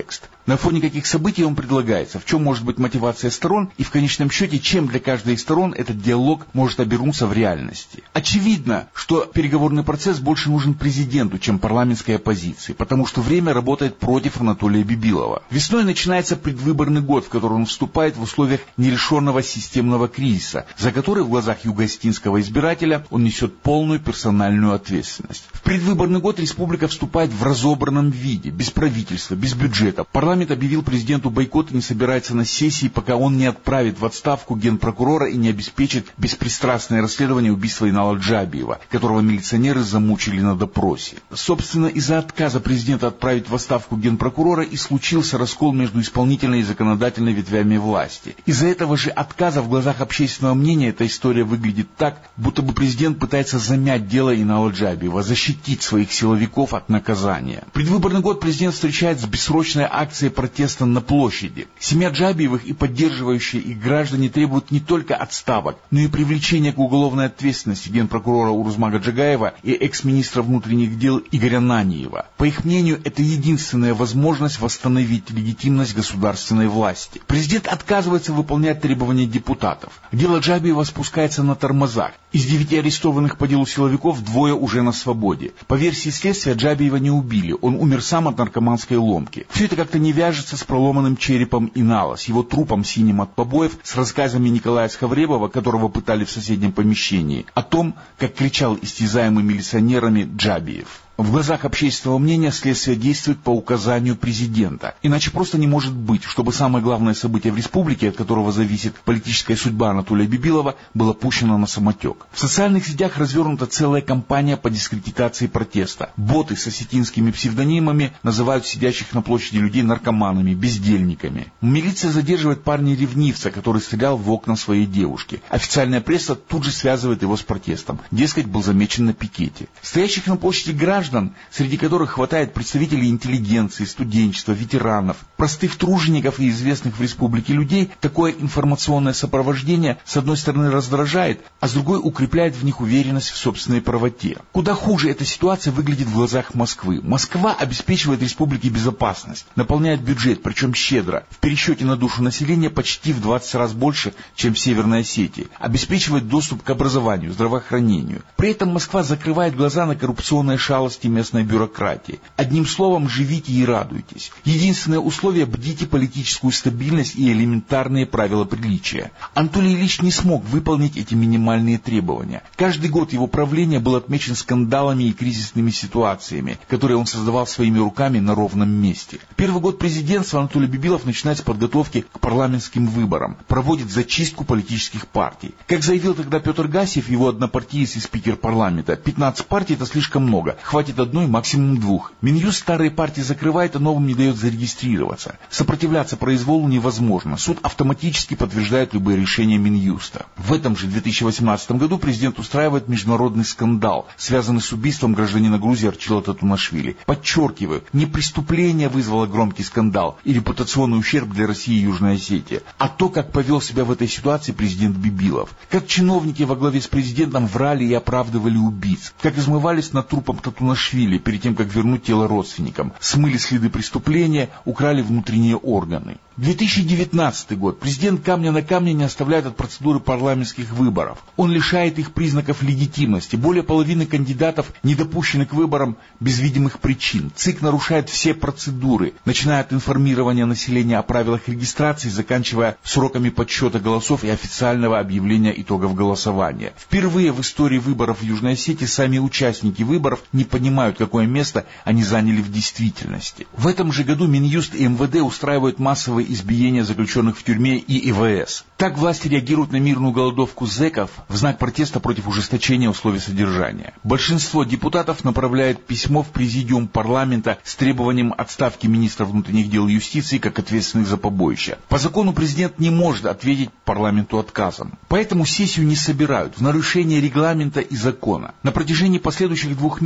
На фоне каких событий он предлагается, в чем может быть мотивация сторон и в конечном счете, чем для каждой из сторон этот диалог может обернуться в реальности. Очевидно, что переговорный процесс больше нужен президенту, чем парламентской оппозиции, потому что время работает против Анатолия Бибилова. Весной начинается предвыборный год, в который он вступает в условиях нерешенного системного кризиса, за который в глазах юго-осетинского избирателя он несет полную персональную ответственность. В предвыборный год республика вступает в разобранном виде, без правительства, без бюджета. Парламент объявил президенту бойкот и не собирается на сессии, пока он не отправит в отставку генпрокурора и не обеспечит беспристрастное расследование убийства Инала Джабиева, которого милиционеры замучили на допросе. Собственно, из-за отказа президента отправить в отставку генпрокурора и случился раскол между исполнительной и законодательной ветвями власти. Из-за этого же отказа в глазах общественного мнения эта история выглядит так, будто бы президент пытается замять дело Инала Джабиева, защитить своих силовиков от наказания. Предвыборный год президент встречает с бессрочной акцией протеста на площади. Семья Джабиевых и поддерживающие их граждане требуют не только отставок, но и привлечения к уголовной ответственности генпрокурора Урузмага Джагаева и экс-министра внутренних дел Игоря Наниева. По их мнению, это единственная возможность восстановить легитимность государственной власти. Президент отказывается выполнять требования депутатов. Дело Джабиева спускается на тормозах. Из девяти арестованных по делу силовиков двое уже на свободе. По версии следствия, Джабиева не убили, он умер сам от наркоманской ломки. Все это как-то не вяжется с проломанным черепом Инала, с его трупом синим от побоев, с рассказами Николая Схавребова, которого пытали в соседнем помещении, о том, как кричал истязаемый милиционерами Джабиев. В глазах общественного мнения следствие действует по указанию президента. Иначе просто не может быть, чтобы самое главное событие в республике, от которого зависит политическая судьба Анатолия Бибилова, было пущено на самотек. В социальных сетях развернута целая кампания по дискредитации протеста. Боты с осетинскими псевдонимами называют сидящих на площади людей наркоманами, бездельниками. Милиция задерживает парня-ревнивца, который стрелял в окна своей девушки. Официальная пресса тут же связывает его с протестом. Дескать, был замечен на пикете. Стоящих на площади граждан, среди которых хватает представителей интеллигенции, студенчества, ветеранов, простых тружеников и известных в республике людей, такое информационное сопровождение с одной стороны раздражает, а с другой укрепляет в них уверенность в собственной правоте. Куда хуже эта ситуация выглядит в глазах Москвы. Москва обеспечивает республике безопасность, наполняет бюджет, причем щедро, в пересчете на душу населения почти в двадцать раз больше, чем в Северной Осетии, обеспечивает доступ к образованию, здравоохранению. При этом Москва закрывает глаза на коррупционные шалости местной бюрократии. Одним словом, живите и радуйтесь. Единственное условие — бдите политическую стабильность и элементарные правила приличия. Анатолий Ильич не смог выполнить эти минимальные требования. Каждый год его правления был отмечен скандалами и кризисными ситуациями, которые он создавал своими руками на ровном месте. Первый год президентства Анатолий Бибилов начинает с подготовки к парламентским выборам, проводит зачистку политических партий. Как заявил тогда Петр Гасев, его однопартиец и спикер парламента, пятнадцать партий — это слишком много, хватит одной, максимум двух. Минюст старые партии закрывает, а новым не дает зарегистрироваться. Сопротивляться произволу невозможно. Суд автоматически подтверждает любые решения Минюста. В этом же две тысячи восемнадцатом году президент устраивает международный скандал, связанный с убийством гражданина Грузии Арчила Татунашвили. Подчеркиваю, не преступление вызвало громкий скандал и репутационный ущерб для России и Южной Осетии, а то, как повел себя в этой ситуации президент Бибилов. Как чиновники во главе с президентом врали и оправдывали убийц. Как измывались над трупом Татунашвили перед тем, как вернуть тело родственникам, смыли следы преступления, украли внутренние органы. две тысячи девятнадцатый год. Президент камня на камне не оставляет от процедуры парламентских выборов. Он лишает их признаков легитимности. Более половины кандидатов не допущены к выборам без видимых причин. ЦИК нарушает все процедуры, начиная от информирования населения о правилах регистрации, заканчивая сроками подсчета голосов и официального объявления итогов голосования. Впервые в истории выборов в Южной Осетии сами участники выборов не понимают, какое место они заняли в действительности. В этом же году Минюст и эм вэ дэ устраивают массовые избиения заключенных в тюрьме и и вэ эс. Так власти реагируют на мирную голодовку зэков в знак протеста против ужесточения условий содержания. Большинство депутатов направляет письмо в президиум парламента с требованием отставки министра внутренних дел и юстиции как ответственных за побоища. По закону президент не может ответить парламенту отказом. Поэтому сессию не собирают в нарушение регламента и закона. На протяжении последующих двух месяцев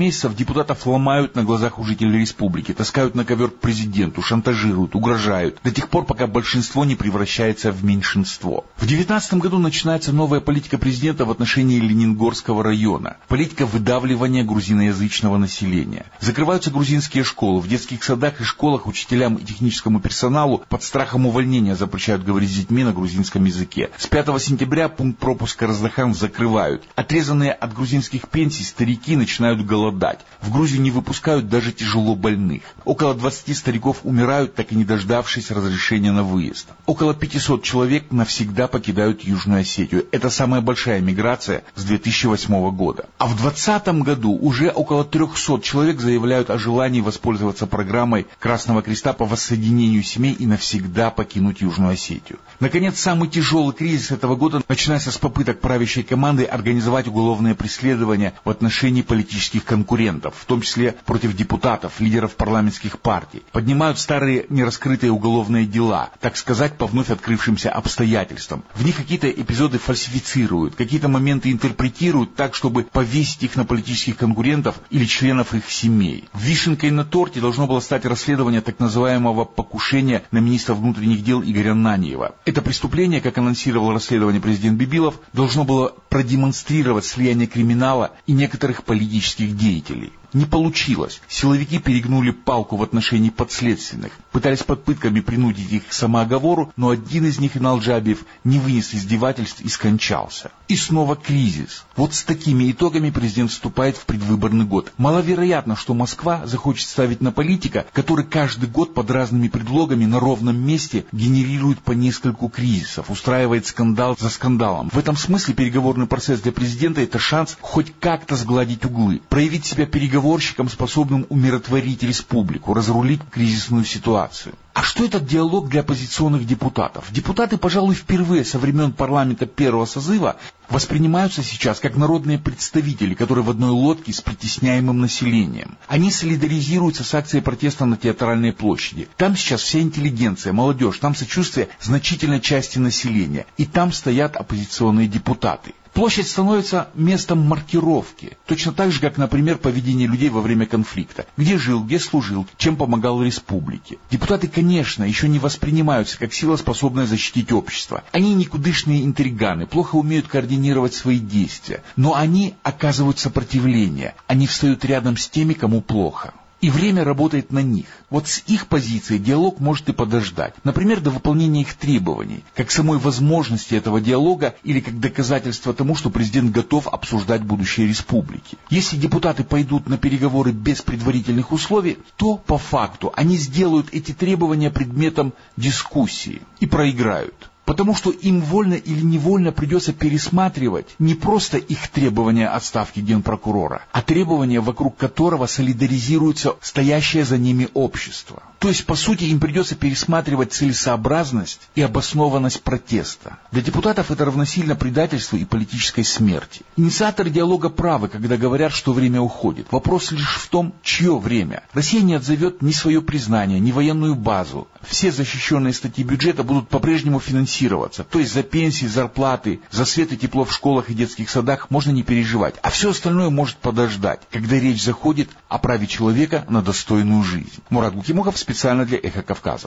депутатов ломают на глазах у жителей республики, таскают на ковер к президенту, шантажируют, угрожают, до тех пор, пока большинство не превращается в меньшинство. В две тысячи девятнадцатом году начинается новая политика президента в отношении Ленингорского района. Политика выдавливания грузиноязычного населения. Закрываются грузинские школы. В детских садах и школах учителям и техническому персоналу под страхом увольнения запрещают говорить с детьми на грузинском языке. С пятого сентября пункт пропуска Раздахан закрывают. Отрезанные от грузинских пенсий старики начинают голодать. В Грузию не выпускают даже тяжело больных. Около двадцати стариков умирают, так и не дождавшись разрешения на выезд. Около пятисот человек навсегда покидают Южную Осетию. Это самая большая миграция с две тысячи восьмого года. А в двадцатом году уже около трехсот человек заявляют о желании воспользоваться программой Красного Креста по воссоединению семей и навсегда покинуть Южную Осетию. Наконец, самый тяжелый кризис этого года начинается с попыток правящей команды организовать уголовное преследование в отношении политических конкурентов, в том числе против депутатов, лидеров парламентских партий. Поднимают старые нераскрытые уголовные дела, так сказать, по вновь открывшимся обстоятельствам. В них какие-то эпизоды фальсифицируют, какие-то моменты интерпретируют так, чтобы повесить их на политических конкурентов или членов их семей. Вишенкой на торте должно было стать расследование так называемого покушения на министра внутренних дел Игоря Наньева. Это преступление, как анонсировал расследование президент Бибилов, должно было продемонстрировать слияние криминала и некоторых политических деятелей. Не получилось. Силовики перегнули палку в отношении подследственных. Пытались под пытками принудить их к самооговору, но один из них, Инал Джабиев, не вынес издевательств и скончался. И снова кризис. Вот с такими итогами президент вступает в предвыборный год. Маловероятно, что Москва захочет ставить на политика, который каждый год под разными предлогами на ровном месте генерирует по нескольку кризисов, устраивает скандал за скандалом. В этом смысле переговорный процесс для президента – это шанс хоть как-то сгладить углы, проявить себя переговором, способным умиротворить республику, разрулить кризисную ситуацию. А что этот диалог для оппозиционных депутатов? Депутаты, пожалуй, впервые со времен парламента первого созыва воспринимаются сейчас как народные представители, которые в одной лодке с притесняемым населением. Они солидаризируются с акцией протеста на Театральной площади. Там сейчас вся интеллигенция, молодежь, там сочувствие значительной части населения. И там стоят оппозиционные депутаты. Площадь становится местом маркировки, точно так же, как, например, поведение людей во время конфликта. Где жил, где служил, чем помогал республике. Депутаты, конечно, еще не воспринимаются как сила, способная защитить общество. Они никудышные интриганы, плохо умеют координировать свои действия. Но они оказывают сопротивление. Они встают рядом с теми, кому плохо. И время работает на них. Вот с их позиции диалог может и подождать. Например, до выполнения их требований, как самой возможности этого диалога или как доказательство тому, что президент готов обсуждать будущее республики. Если депутаты пойдут на переговоры без предварительных условий, то по факту они сделают эти требования предметом дискуссии и проиграют. Потому что им вольно или невольно придется пересматривать не просто их требования отставки генпрокурора, а требования, вокруг которого солидаризируется стоящее за ними общество. То есть, по сути, им придется пересматривать целесообразность и обоснованность протеста. Для депутатов это равносильно предательству и политической смерти. Инициаторы диалога правы, когда говорят, что время уходит. Вопрос лишь в том, чье время. Россия не отзовет ни свое признание, ни военную базу. Все защищенные статьи бюджета будут по-прежнему финансироваться. То есть за пенсии, зарплаты, за свет и тепло в школах и детских садах можно не переживать. А все остальное может подождать, когда речь заходит о праве человека на достойную жизнь. Мурат Гукимухов, специально для «Эхо Кавказа».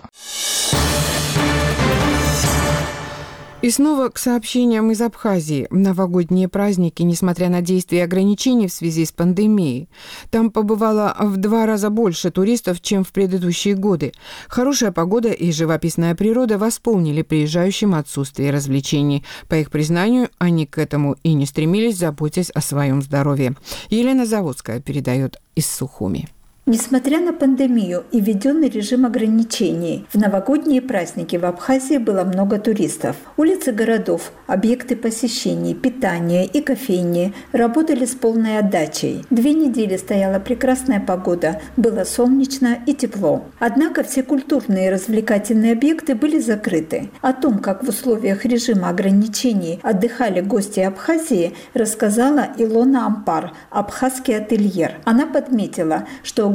И снова к сообщениям из Абхазии. Новогодние праздники, несмотря на действия ограничений в связи с пандемией. Там побывало в два раза больше туристов, чем в предыдущие годы. Хорошая погода и живописная природа восполнили приезжающим отсутствие развлечений. По их признанию, они к этому и не стремились, заботясь о своем здоровье. Елена Заводская передает из Сухуми. Несмотря на пандемию и введенный режим ограничений, в новогодние праздники в Абхазии было много туристов. Улицы городов, объекты посещений, питание и кофейни работали с полной отдачей. Две недели стояла прекрасная погода, было солнечно и тепло. Однако все культурные и развлекательные объекты были закрыты. О том, как в условиях режима ограничений отдыхали гости Абхазии, рассказала Илона Ампар, абхазский ательер. Она подметила, что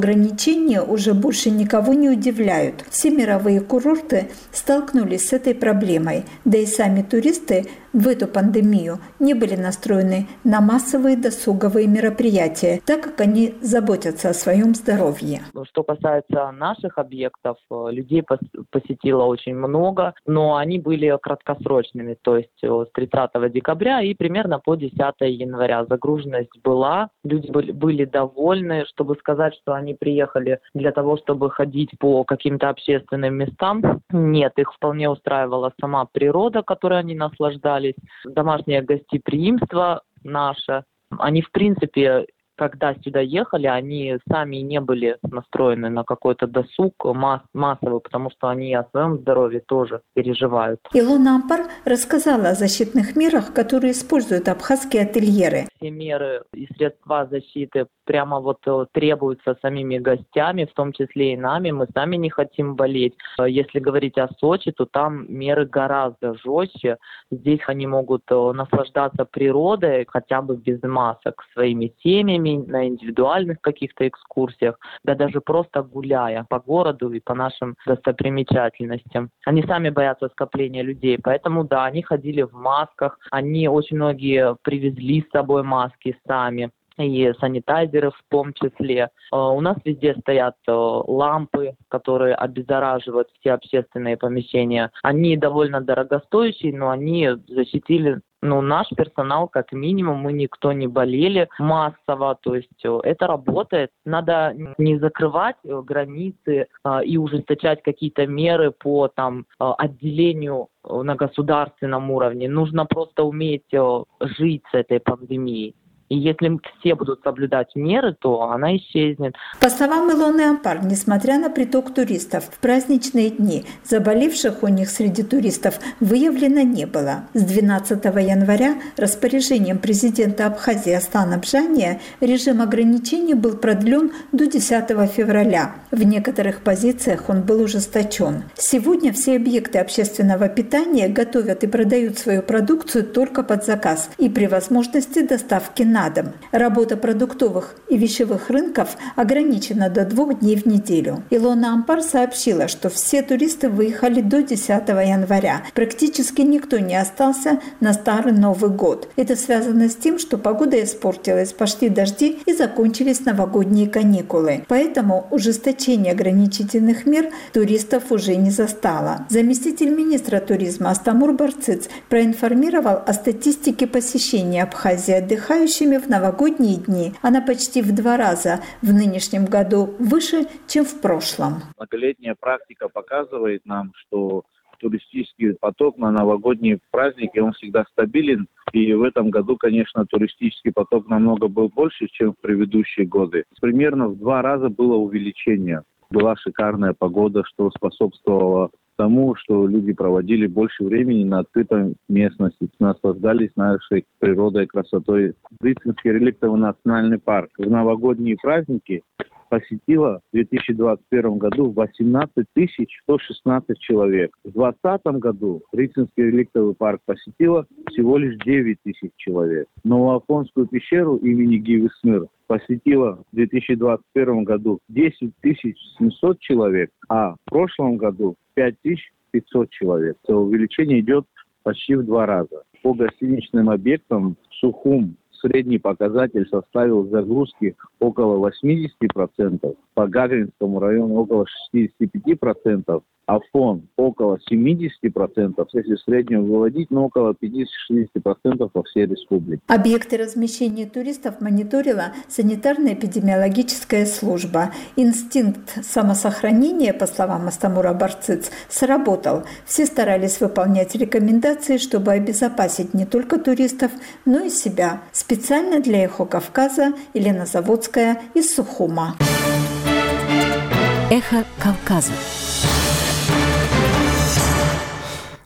ограничения уже больше никого не удивляют. Все мировые курорты столкнулись с этой проблемой, да и сами туристы в эту пандемию не были настроены на массовые досуговые мероприятия, так как они заботятся о своем здоровье. Что касается наших объектов, людей посетило очень много, но они были краткосрочными, то есть с тридцатого декабря и примерно по десятого января. Загруженность была, люди были, были довольны. Чтобы сказать, что они приехали для того, чтобы ходить по каким-то общественным местам, нет, их вполне устраивала сама природа, которой они наслаждались, домашнее гостеприимство наше. Они, в принципе, когда сюда ехали, они сами не были настроены на какой-то досуг масс- массовый, потому что они о своем здоровье тоже переживают. Илона Ампар рассказала о защитных мерах, которые используют абхазские ательеры. Все меры и средства защиты прямо вот требуются самими гостями, в том числе и нами. Мы сами не хотим болеть. Если говорить о Сочи, то там меры гораздо жестче. Здесь они могут наслаждаться природой, хотя бы без масок, своими семьями, на индивидуальных каких-то экскурсиях, да даже просто гуляя по городу и по нашим достопримечательностям. Они сами боятся скопления людей, поэтому да, они ходили в масках, они очень многие привезли с собой маски сами. И санитайзеры в том числе. У нас везде стоят лампы, которые обеззараживают все общественные помещения. Они довольно дорогостоящие, но они защитили ну, наш персонал как минимум. Мы никто не болели массово, то есть это работает. Надо не закрывать границы и ужесточать какие-то меры по там, отделению на государственном уровне. Нужно просто уметь жить с этой пандемией. И если все будут соблюдать меры, то она исчезнет. По словам Илоны Ампар, несмотря на приток туристов, в праздничные дни заболевших у них среди туристов выявлено не было. С двенадцатого января распоряжением президента Абхазии Аслана Бжания режим ограничений был продлен до десятого февраля. В некоторых позициях он был ужесточен. Сегодня все объекты общественного питания готовят и продают свою продукцию только под заказ и при возможности доставки на дом. Работа продуктовых и вещевых рынков ограничена до двух дней в неделю. Илона Ампар сообщила, что все туристы выехали до десятого января. Практически никто не остался на Старый Новый год. Это связано с тем, что погода испортилась, пошли дожди и закончились новогодние каникулы. Поэтому ужесточение ограничительных мер туристов уже не застало. Заместитель министра туризма Астамур Барциц проинформировал о статистике посещения Абхазии отдыхающими в новогодние дни. Она почти в два раза в нынешнем году выше, чем в прошлом. Многолетняя практика показывает нам, что туристический поток на новогодние праздники, он всегда стабилен. И в этом году, конечно, туристический поток намного был больше, чем в предыдущие годы. Примерно в два раза было увеличение. Была шикарная погода, что способствовало тому, что люди проводили больше времени на открытой местности, наслаждались нашей природой и красотой. Рыцинский реликтовый национальный парк в новогодние праздники посетило в две тысячи двадцать первом году восемнадцать тысяч сто шестнадцать человек. В две тысячи двадцатом году Рыцинский реликтовый парк посетило всего лишь девять тысяч человек. Новоафонскую пещеру имени Гивы Смыр посетило в две тысячи двадцать первом году десять тысяч семьсот человек, а в прошлом году пять тысяч пятьсот человек. Это увеличение идет почти в два раза. По гостиничным объектам Сухум средний показатель составил загрузки около восемьдесят процентов, по Гагаринскому району около шестьдесят пять процентов, Афон около семьдесят процентов, если в среднем выводить, но около пятьдесят-шестьдесят процентов по всей республике. Объекты размещения туристов мониторила санитарно-эпидемиологическая служба. Инстинкт самосохранения, по словам Астамура Барциц, сработал. Все старались выполнять рекомендации, чтобы обезопасить не только туристов, но и себя. Специально для «Эхо Кавказа» Елена Заводская из Сухума. Эхо Кавказа.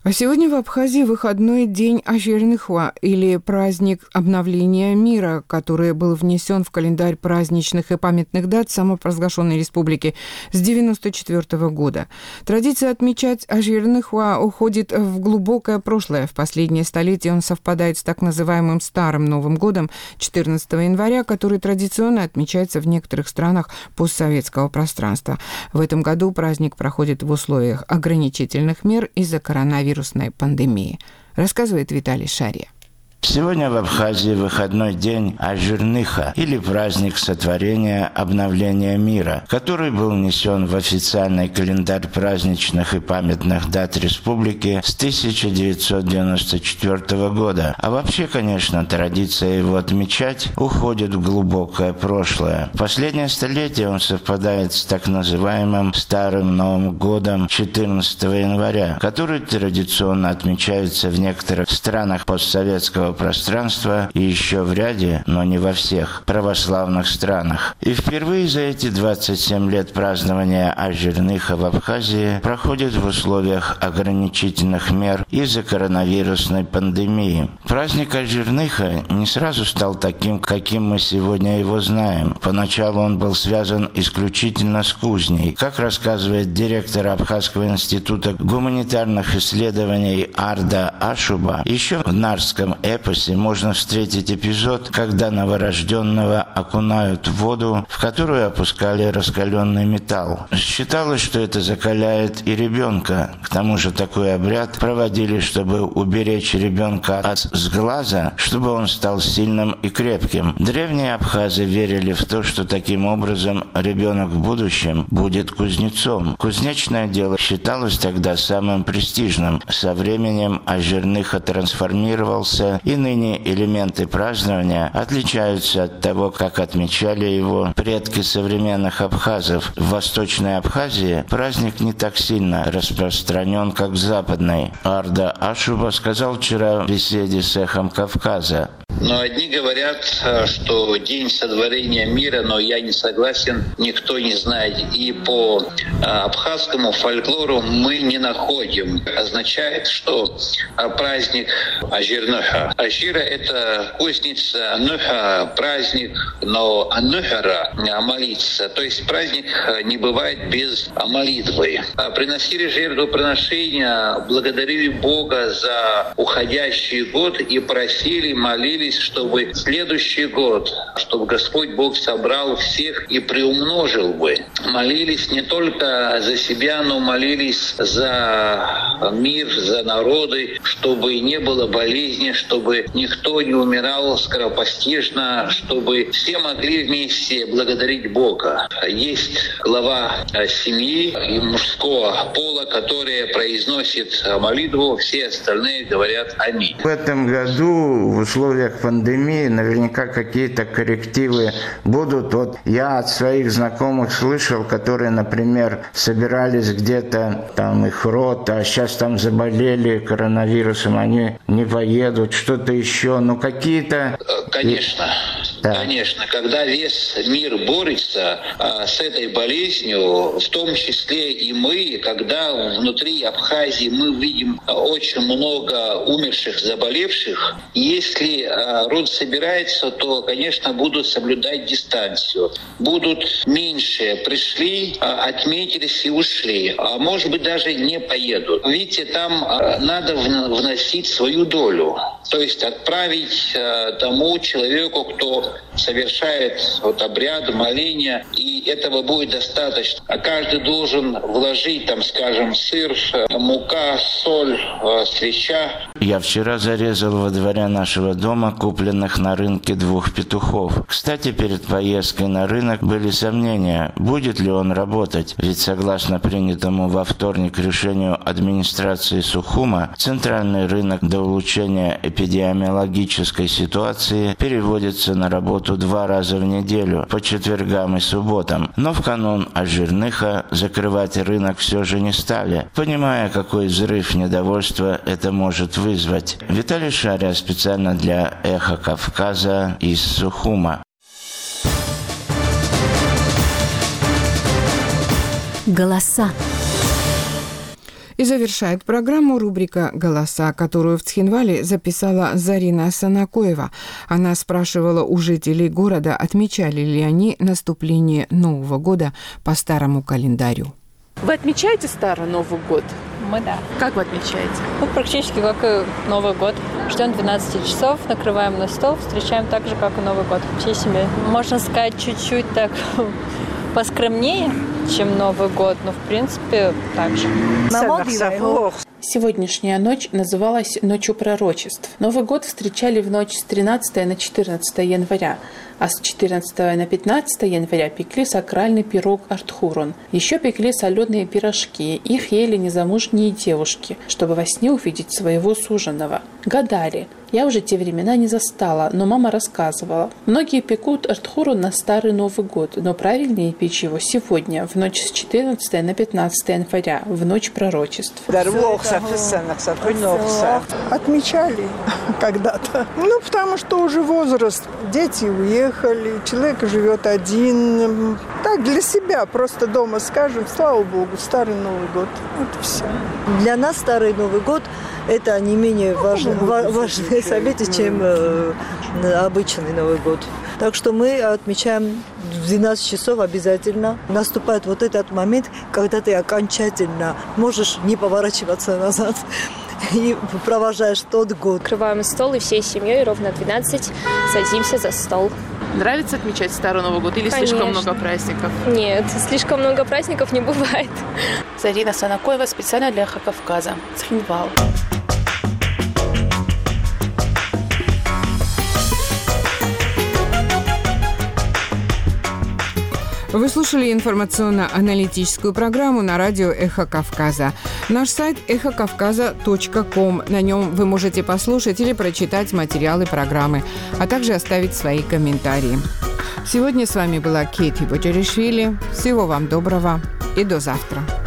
А сегодня в Абхазии выходной день Ажирныхва, или праздник обновления мира, который был внесен в календарь праздничных и памятных дат самопровозглашенной республики с девяносто четвёртого года. Традиция отмечать Ажирныхва уходит в глубокое прошлое. В последнее столетие он совпадает с так называемым Старым Новым годом четырнадцатого января, который традиционно отмечается в некоторых странах постсоветского пространства. В этом году праздник проходит в условиях ограничительных мер из-за коронавируса. Вирусной пандемии, рассказывает Виталий Шария. Сегодня в Абхазии выходной день Ажирныха, или праздник сотворения обновления мира, который был внесен в официальный календарь праздничных и памятных дат республики с тысяча девятьсот девяносто четвёртого года. А вообще, конечно, традиция его отмечать уходит в глубокое прошлое. В последнее столетие он совпадает с так называемым Старым Новым годом четырнадцатого января, который традиционно отмечается в некоторых странах постсоветского пространства и еще в ряде, но не во всех, православных странах. И впервые за эти двадцать семь лет празднования Ажирныха в Абхазии проходит в условиях ограничительных мер из-за коронавирусной пандемии. Праздник Ажирныха не сразу стал таким, каким мы сегодня его знаем. Поначалу он был связан исключительно с кузней. Как рассказывает директор Абхазского института гуманитарных исследований Арда Ашуба, еще в нарском эпосе можно встретить эпизод, когда новорожденного окунают в воду, в которую опускали раскаленный металл. Считалось, что это закаляет и ребенка. К тому же такой обряд проводили, чтобы уберечь ребенка от сглаза, чтобы он стал сильным и крепким. Древние абхазы верили в то, что таким образом ребенок в будущем будет кузнецом. Кузнечное дело считалось тогда самым престижным. Со временем Ажирныха трансформировался, и ныне элементы празднования отличаются от того, как отмечали его предки современных абхазов. В Восточной Абхазии праздник не так сильно распространен, как в Западной. Арда Ашуба сказал вчера в беседе с «Эхом Кавказа». Но одни говорят, что день сотворения мира, но я не согласен, никто не знает. И по абхазскому фольклору мы не находим. Означает, что праздник Ажирныха. Ажира — это кузница, Нуха — праздник, но Анухара — молиться. То есть праздник не бывает без молитвы. Приносили жертвоприношения, благодарили Бога за уходящий год и просили, молились, чтобы следующий год, чтобы Господь Бог собрал всех и приумножил бы. Молились не только за себя, но молились за мир, за народы, чтобы не было болезни, чтобы никто не умирал скоропостижно, чтобы все могли вместе благодарить Бога. Есть глава семьи и мужского пола, которая произносит молитву, все остальные говорят «Аминь». В этом году в условиях пандемии наверняка какие-то коррективы будут. Вот я от своих знакомых слышал, которые, например, собирались где-то, там их род, а сейчас там заболели коронавирусом, они не поедут, что-то еще, ну какие-то... Конечно. Да. Конечно, когда весь мир борется а, с этой болезнью, в том числе и мы, когда внутри Абхазии мы видим очень много умерших, заболевших, если а, род собирается, то, конечно, будут соблюдать дистанцию. Будут меньше пришли, а, отметились и ушли, а может быть даже не поедут. Видите, там а, надо вносить свою долю, то есть отправить а, тому человеку, кто совершает вот обряд, моления, и этого будет достаточно. А каждый должен вложить, там, скажем, сыр, мука, соль, свеча. Я вчера зарезал во дворе нашего дома купленных на рынке двух петухов. Кстати, перед поездкой на рынок были сомнения, будет ли он работать, ведь согласно принятому во вторник решению администрации Сухума, центральный рынок до улучшения эпидемиологической ситуации переводится на работу два раза в неделю, по четвергам и субботам. Но в канун Ажирныха закрывать рынок все же не стали, понимая, какой взрыв недовольства это может вызвать. Виталий Шария специально для «Эха Кавказа» из Сухума. Голоса. И завершает программу рубрика «Голоса», которую в Цхинвале записала Зарина Санакоева. Она спрашивала у жителей города, отмечали ли они наступление Нового года по старому календарю. Вы отмечаете Старый Новый год? Мы, да. Как вы отмечаете? Ну, практически как и Новый год. Ждем двенадцати часов, накрываем на стол, встречаем так же, как и Новый год, всей семьей. Можно сказать, чуть-чуть так поскромнее, чем Новый год, но, в принципе, так же. Сегодняшняя ночь называлась «Ночью пророчеств». Новый год встречали в ночь с тринадцатого на четырнадцатое января, а с четырнадцатого на пятнадцатое января пекли сакральный пирог Артхурон. Еще пекли соленые пирожки. Их ели незамужние девушки, чтобы во сне увидеть своего суженого. Гадали. Я уже те времена не застала, но мама рассказывала. Многие пекут Артхурон на Старый Новый год, но правильнее печь его сегодня, в ночь с четырнадцатого на пятнадцатое января, в ночь пророчеств. Отмечали когда-то. Ну, потому что уже возраст. Дети уехали, человек живет один. Так, для себя, просто дома скажем, слава Богу, Старый Новый год. Вот все. Для нас Старый Новый год – это не менее важное, важное событие, чем э, обычный Новый год. Так что мы отмечаем в двенадцать часов обязательно. Наступает вот этот момент, когда ты окончательно можешь не поворачиваться назад и провожаешь тот год. Открываем стол и всей семьей ровно в двенадцать садимся за стол. Нравится отмечать Старый Новый год или Конечно. Слишком много праздников? Нет, слишком много праздников не бывает. Зарина Санакоева специально для Эхо Кавказа. Цхинвал. Вы слушали информационно-аналитическую программу на радио «Эхо Кавказа». Наш сайт эхо кавказа точка ком. На нем вы можете послушать или прочитать материалы программы, а также оставить свои комментарии. Сегодня с вами была Кейти Боджаришвили. Всего вам доброго и до завтра.